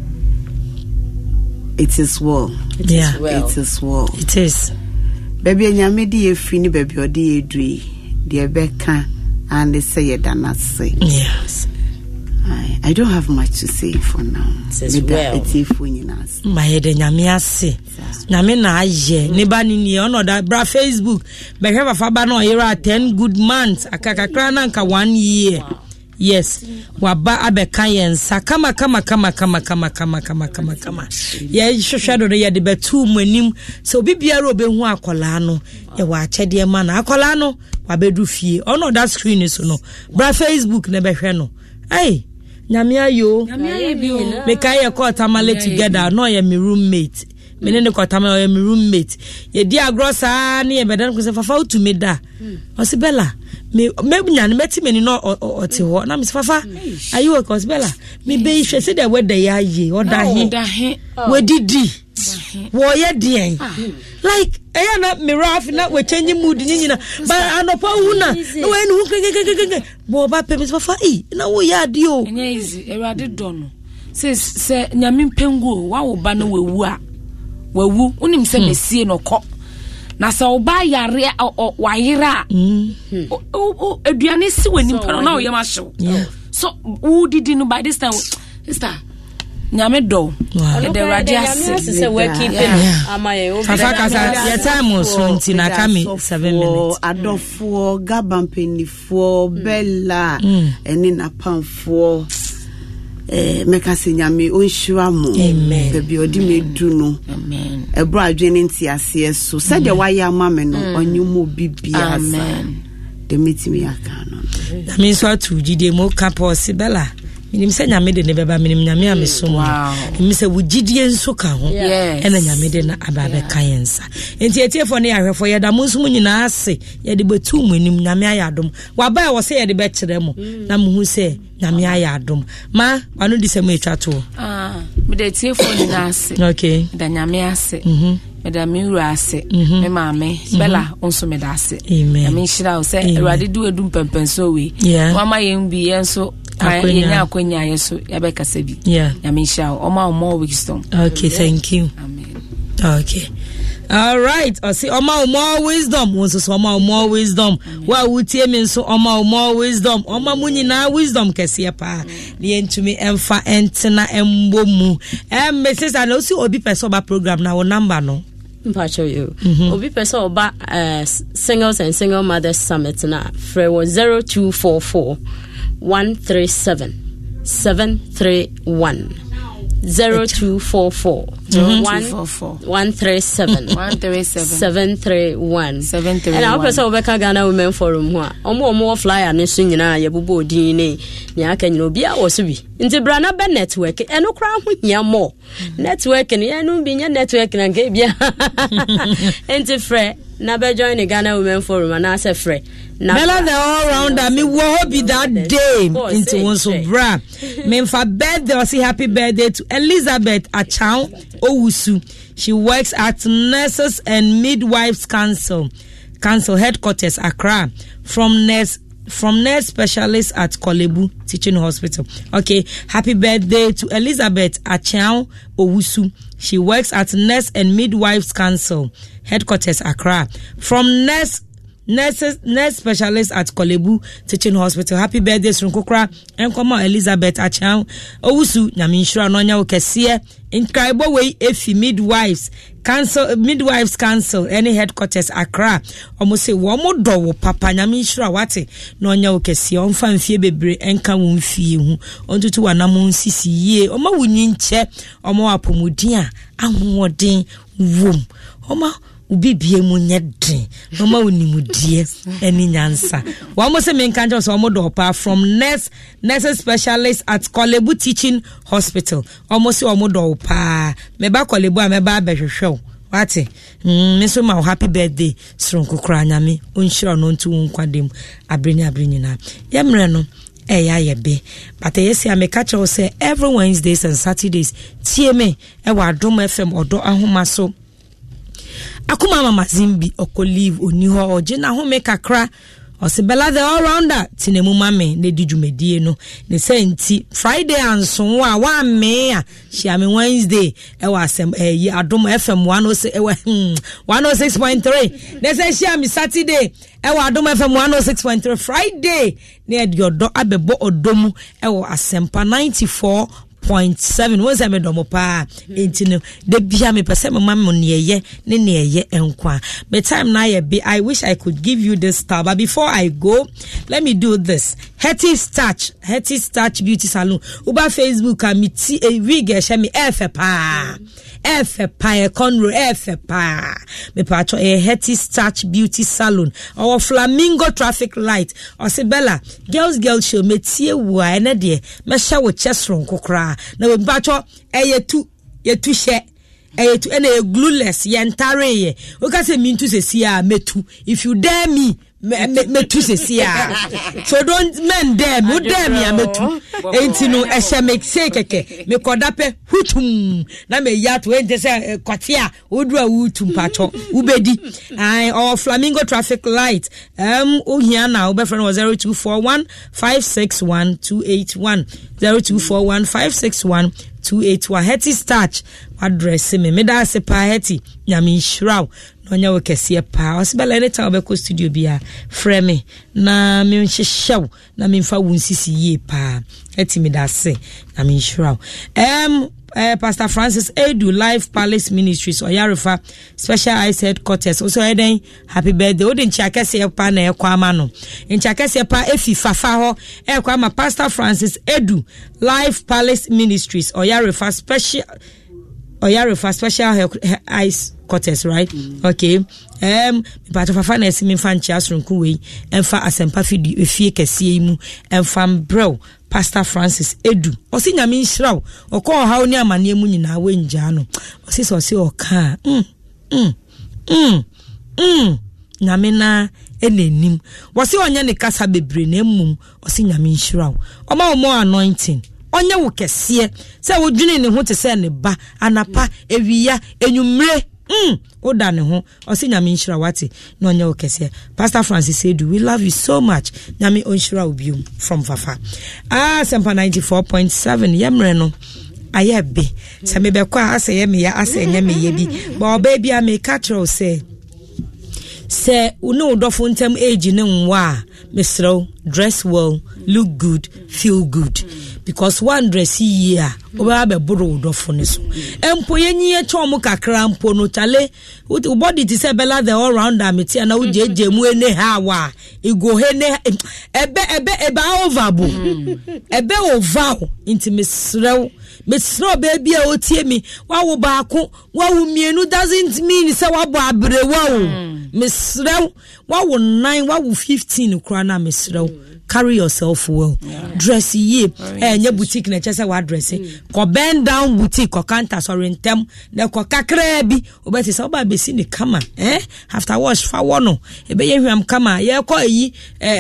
it is well it is well it is baby nyame di efri ni baby odi edui de beka and they say danase yes I don't have much to say for now. My head nyame ase. Nyame na aye. Ne ba ni ono da bra Facebook. Be have fa ba no yera 10 good months. Akakakra na nka 1 year. yes waba abeka yensa kama ye hwehwe do ye de betu manim so obi biara obehu akola no ye wa akyede ma na akola no wabedu fie ono that screen so no bra Facebook na behwe no ai nyame ayo me kai ye call tamale together no ye me roommate me ne ko tamale ye me roommate ye di agrosa na ye bedan ko se fafa utumi da o se bella me nya ne meti me ni no oti ho na me se fafa ayo ko se bella me be hwe se de weather ya ye oda he we didi wo ye dien like eya na me raf na we change mood nyina but anopa huna no we nu kekekeke bo ba pe me se fafa na wo ya di o enya easy erade do no se nyame mpengu wa wo ba no wewu a wawu unim se mesie no kɔ na sa oba yare wa yira aduane si wani mpano na oyema hyew so wo didi no by this time sister nyame do the radius se we keep amaye obi kasa ya time so ntina kame 7 minutes adofo gabampenifo bella eni na pamfo meka se nyame onhira mo bebi odi medu no amen ebro adwene ntiase so said the why amame no onyumo bibia amen the meeting me aka no that means what to gide mo campus bella minim se nyame de ne beba minim nyame amesom minim se wugidie nso ka ho ena nyame de na ababe kayensa enti etiefo ne ahwefo ye da monsum nyina ase ye de betu munim nyame ayadom waba wo se ye de be kire mo na muhu se nyame ayadom ma wanu di se mo etwato me de etiefo nyina ase okay da nyame ase me da miru ase me maame bella onso me da ase nyame hira o se erade du edum pempenso we wama yem bi yenso yenya akwenya yeso yabeka sabi yamisha oma wisdom. Okay, thank you. Amen. Okay. All right. I see oma more wisdom. Wonso so oma more wisdom. Wa wutie me so oma more wisdom. Oma munyi na wisdom kese pa. Li entumi emfa entena embomu. Mrs. and also obi person ba program na wo number no. Mpacho you. Obi person oba singles and single mothers summit na free 0244 137 731 0244 137 731 and our person Obeka Ghana Women Forum ho omo flyer ne so nyina yebubo odin ne nya aka nyina obi a wo so bi nti brana be network eno kra ho hia mo network ne enu bi nya network na nke bia enti frɛ na be join the Ghana Women Forum and ase frɛ Bella the all rounder me wo be that day into one so bra me for birthday or say happy birthday to Elizabeth Achao Owusu. She works at Nurses and Midwives Council headquarters Accra from nurse specialist at Kolebu Teaching Hospital. Okay, happy birthday to Elizabeth Achao Owusu. She works at Nurse and Midwives Council headquarters Accra from nurse specialist at Kolebu Teaching Hospital. Happy birthday Sunkokra Enkoma Elizabeth Achao Owusu nyaminsura no nya okese incredible way efi midwives council any headquarters Accra almost say wo modo wo papa nyaminsura wate no nya okese onfa mfie bebre enka wo mfie hu ontutu wanam sisi yie oma wunyi nche oma apomudin a ahoden wom oma ubibie mu nyedin mama onimudie eni nyansa wa mo se men kanjo so mo do pa from nurse specialist at Kolebu Teaching Hospital almost se o mo do pa me ba Kolebu a me ba behwehwe wate me so ma happy birthday Sronko kra nyame onhira no ntu nkwadem abreni na yemre no ya be but yes I make catch say every Wednesdays and Saturdays tie me e wa Adom FM odo ahoma so akuma mama zimbi okolive oni ho oje na ho make kakra osibela the all rounder tinemu mame ne dijumedie no ne senti Friday anso a wa me a shia me Wednesday e wa asem Adom FM 106.3 ne se shia me Saturday e wa Adom FM 106.3 Friday ne adiodo abebo odomu e wa asempa 94 94.7 was me domo pa intino de bia me pese me mam ne ye enkwa me time na ye be. I wish I could give you this star, but before I go, let me do this. Hetty's Touch Beauty Salon uba Facebook amiti e wig e she me pa conro pa me pacho e Hetty's Touch Beauty Salon our Flamingo traffic light or say Bella girls show me tie wo ene de me hye wo chesron kokra na we pacho ye tu she eyetu ene glueless ye ntare ye o ka se mintu se sia metu if you dare me metu se sia so don't men dare me metu enti no ehye me se keke me kodape hutum na me yato ente se kwatia odu a hutum pacho ubedi or Flamingo traffic light ohia na obe friend was 0241 561 281 0241 561 281 Hetty's Touch address me da se pa Hetty nyame nhyiraw no nya wo kese pa osibela anytime obeko studio bia frame na me nhyehyɛw na me mfa wunsisi ye pa Hetty me da se na me nhyiraw Pastor Francis Edu Life Palace Ministries Oyarefa Special Eyes Headquarters also eden happy birthday odin chiakese pa na ekwa ama no nchiakese pa efi fafa ho ekwa ma Pastor Francis Edu Life Palace Ministries Oyarefa Special Eyes Quarters, right? Okay. But of a fan as me fan chasrunku we emfa asempa fidi efie kese mu emfa bro Pastor Francis Edu osi nyame nhyiraw okọ ha oni amane mu nyina we nja no osi so osi oka nyame na enenim wosi onye ne kasa bebre na emum osi nyame nhyiraw oma anointing onye wo kese se wo dwene ne ho te se ne ba anapa ewiya enyumre oda ne ho osi nyame nhyira wate no onye wo kese Pastor Francis Edu we love you so much nyame onhyira obium from Fafa Sempa 94.7 yemre no ayebe se me be kwa ase ye me ya ase nya me ye bi ba oba bia me catro se unu udofo ntem age ne nwa mesro dress well look good feel good because one dress here oba be buru udofo ne so empo yenyi e chom kakra mpo no chale body ti se bela the all round ameti na ujeje mu ene ha wa igo he ne ebe overbo ebe oval inti mesro baby a otie mi wa wo baako wa wo mienu doesn't mean say wa bo abrewa o mesro wa wo 9 wa wo 15 kura na mesro carry yourself well dress ye nya boutique na chese wa dress ko bend down boutique ko counter sorry ntem na ko kakra bi obeti say oba besi ni kama after wash fa wono ebe ye hwam kama ye ko yi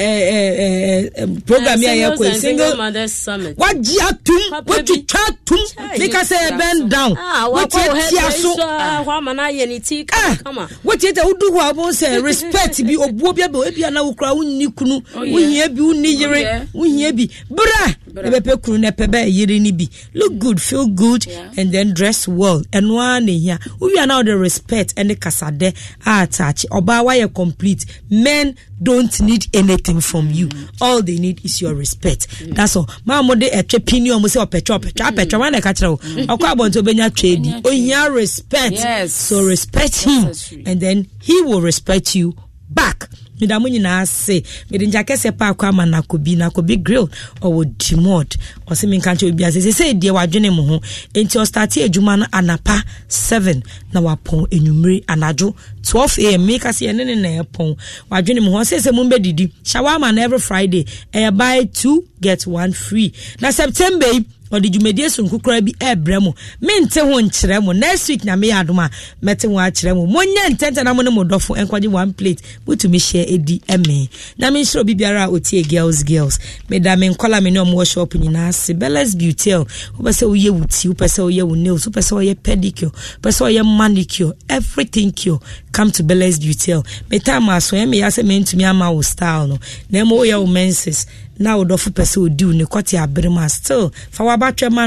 program ye ko single mother summit wa ji atum what you chatum because say bend down what you so wa mana ye ni ti kama what you do ho abo say respect bi obuo bia be na wo kra wonni kunu wohia bi ni yire wohia bi bra ebepe kunu na pebe yire ni bi look good feel good and then dress well and one here we are now the respect and the kasade attach oba why you complete men don't need anything from you all they need is your respect that's all mama de etwepini o mo se opetwa wan na ka kire o okwa abonto benya twedi ohia respect so respect him and then he will respect you back midamu nyina se medinja kese pa akwa manakobi nakobi grill or dimod o se minkanche obi ase se die wadwene mo ho enti o start adwuma na anapa 7 na wapon enumre anajo 12 am make us ene na epon wadwene mo ho se mu mbedidi shawarma na every Friday buy 2 get 1 free na September odi jumedie sunkukura bi ebremo mente ho nkyeremo next week na me yadoma mete ho akyeremo monnya ntenta na mo ne modofo enkwaje 1 plate butumi share edi eme na me nshiro bibiara otie girls me da me nkola me ne omo workshop nyina se Bella's Beauty obese oye wuti obese oye wo nails obese oye pedicure obese oye manicure everything cure come to Bella's Beauty me time aso me yase me ntumi ama wo style no na mo oye wo menses na odofo pese odi ne kwati abrema still fa wabatwema no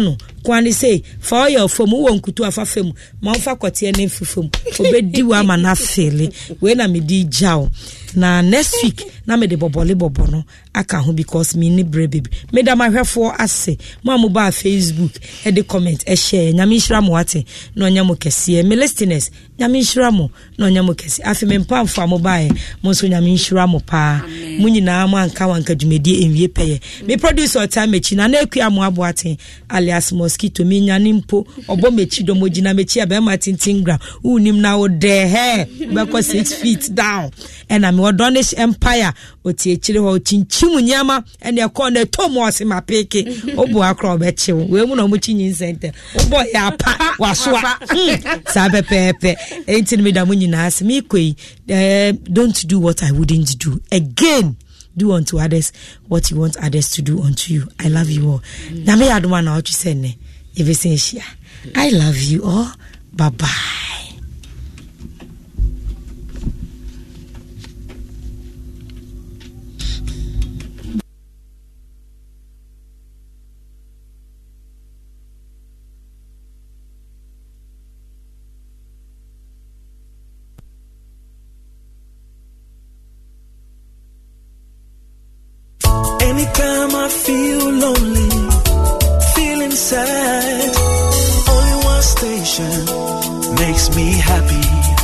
kwani say for your fam wo nkutu afa fam ma mfa kwate ne mfifam obedi wa ma na fele we na me di jaw na next week na me de bobole bobo no aka ho because me ni bre baby me da ma hwefo ase ma mo ba Facebook e de comment e share nyame nhira mo ate no nyamo kese me listeners nyame nhira mo no nyamo kese afi me mpamfo mo ba e mo so nyame nhira mo pa mo nyina mo anka wanka dwumedi enwie peye me producer time mechi na akua mo abo ate alias mosquito me nyane mpo obo mechi do mo gina mechi aba ma tintingra unim na wo de he beko 6 feet down and I'm Donish Empire oti echire ho chinchimu nyama ene ekọ na tomo ose mapeke obo akro beche we mu na mo chinyin center obo ya pa wasoa sabe pepe entin me da mo nyina ase me koi don't do what I wouldn't do again. Do unto others what you want others to do unto you. I love you all. Na me adoma na ochi sene everything share. I love you all. Bye bye. Anytime I feel lonely, feeling sad, only one station makes me happy.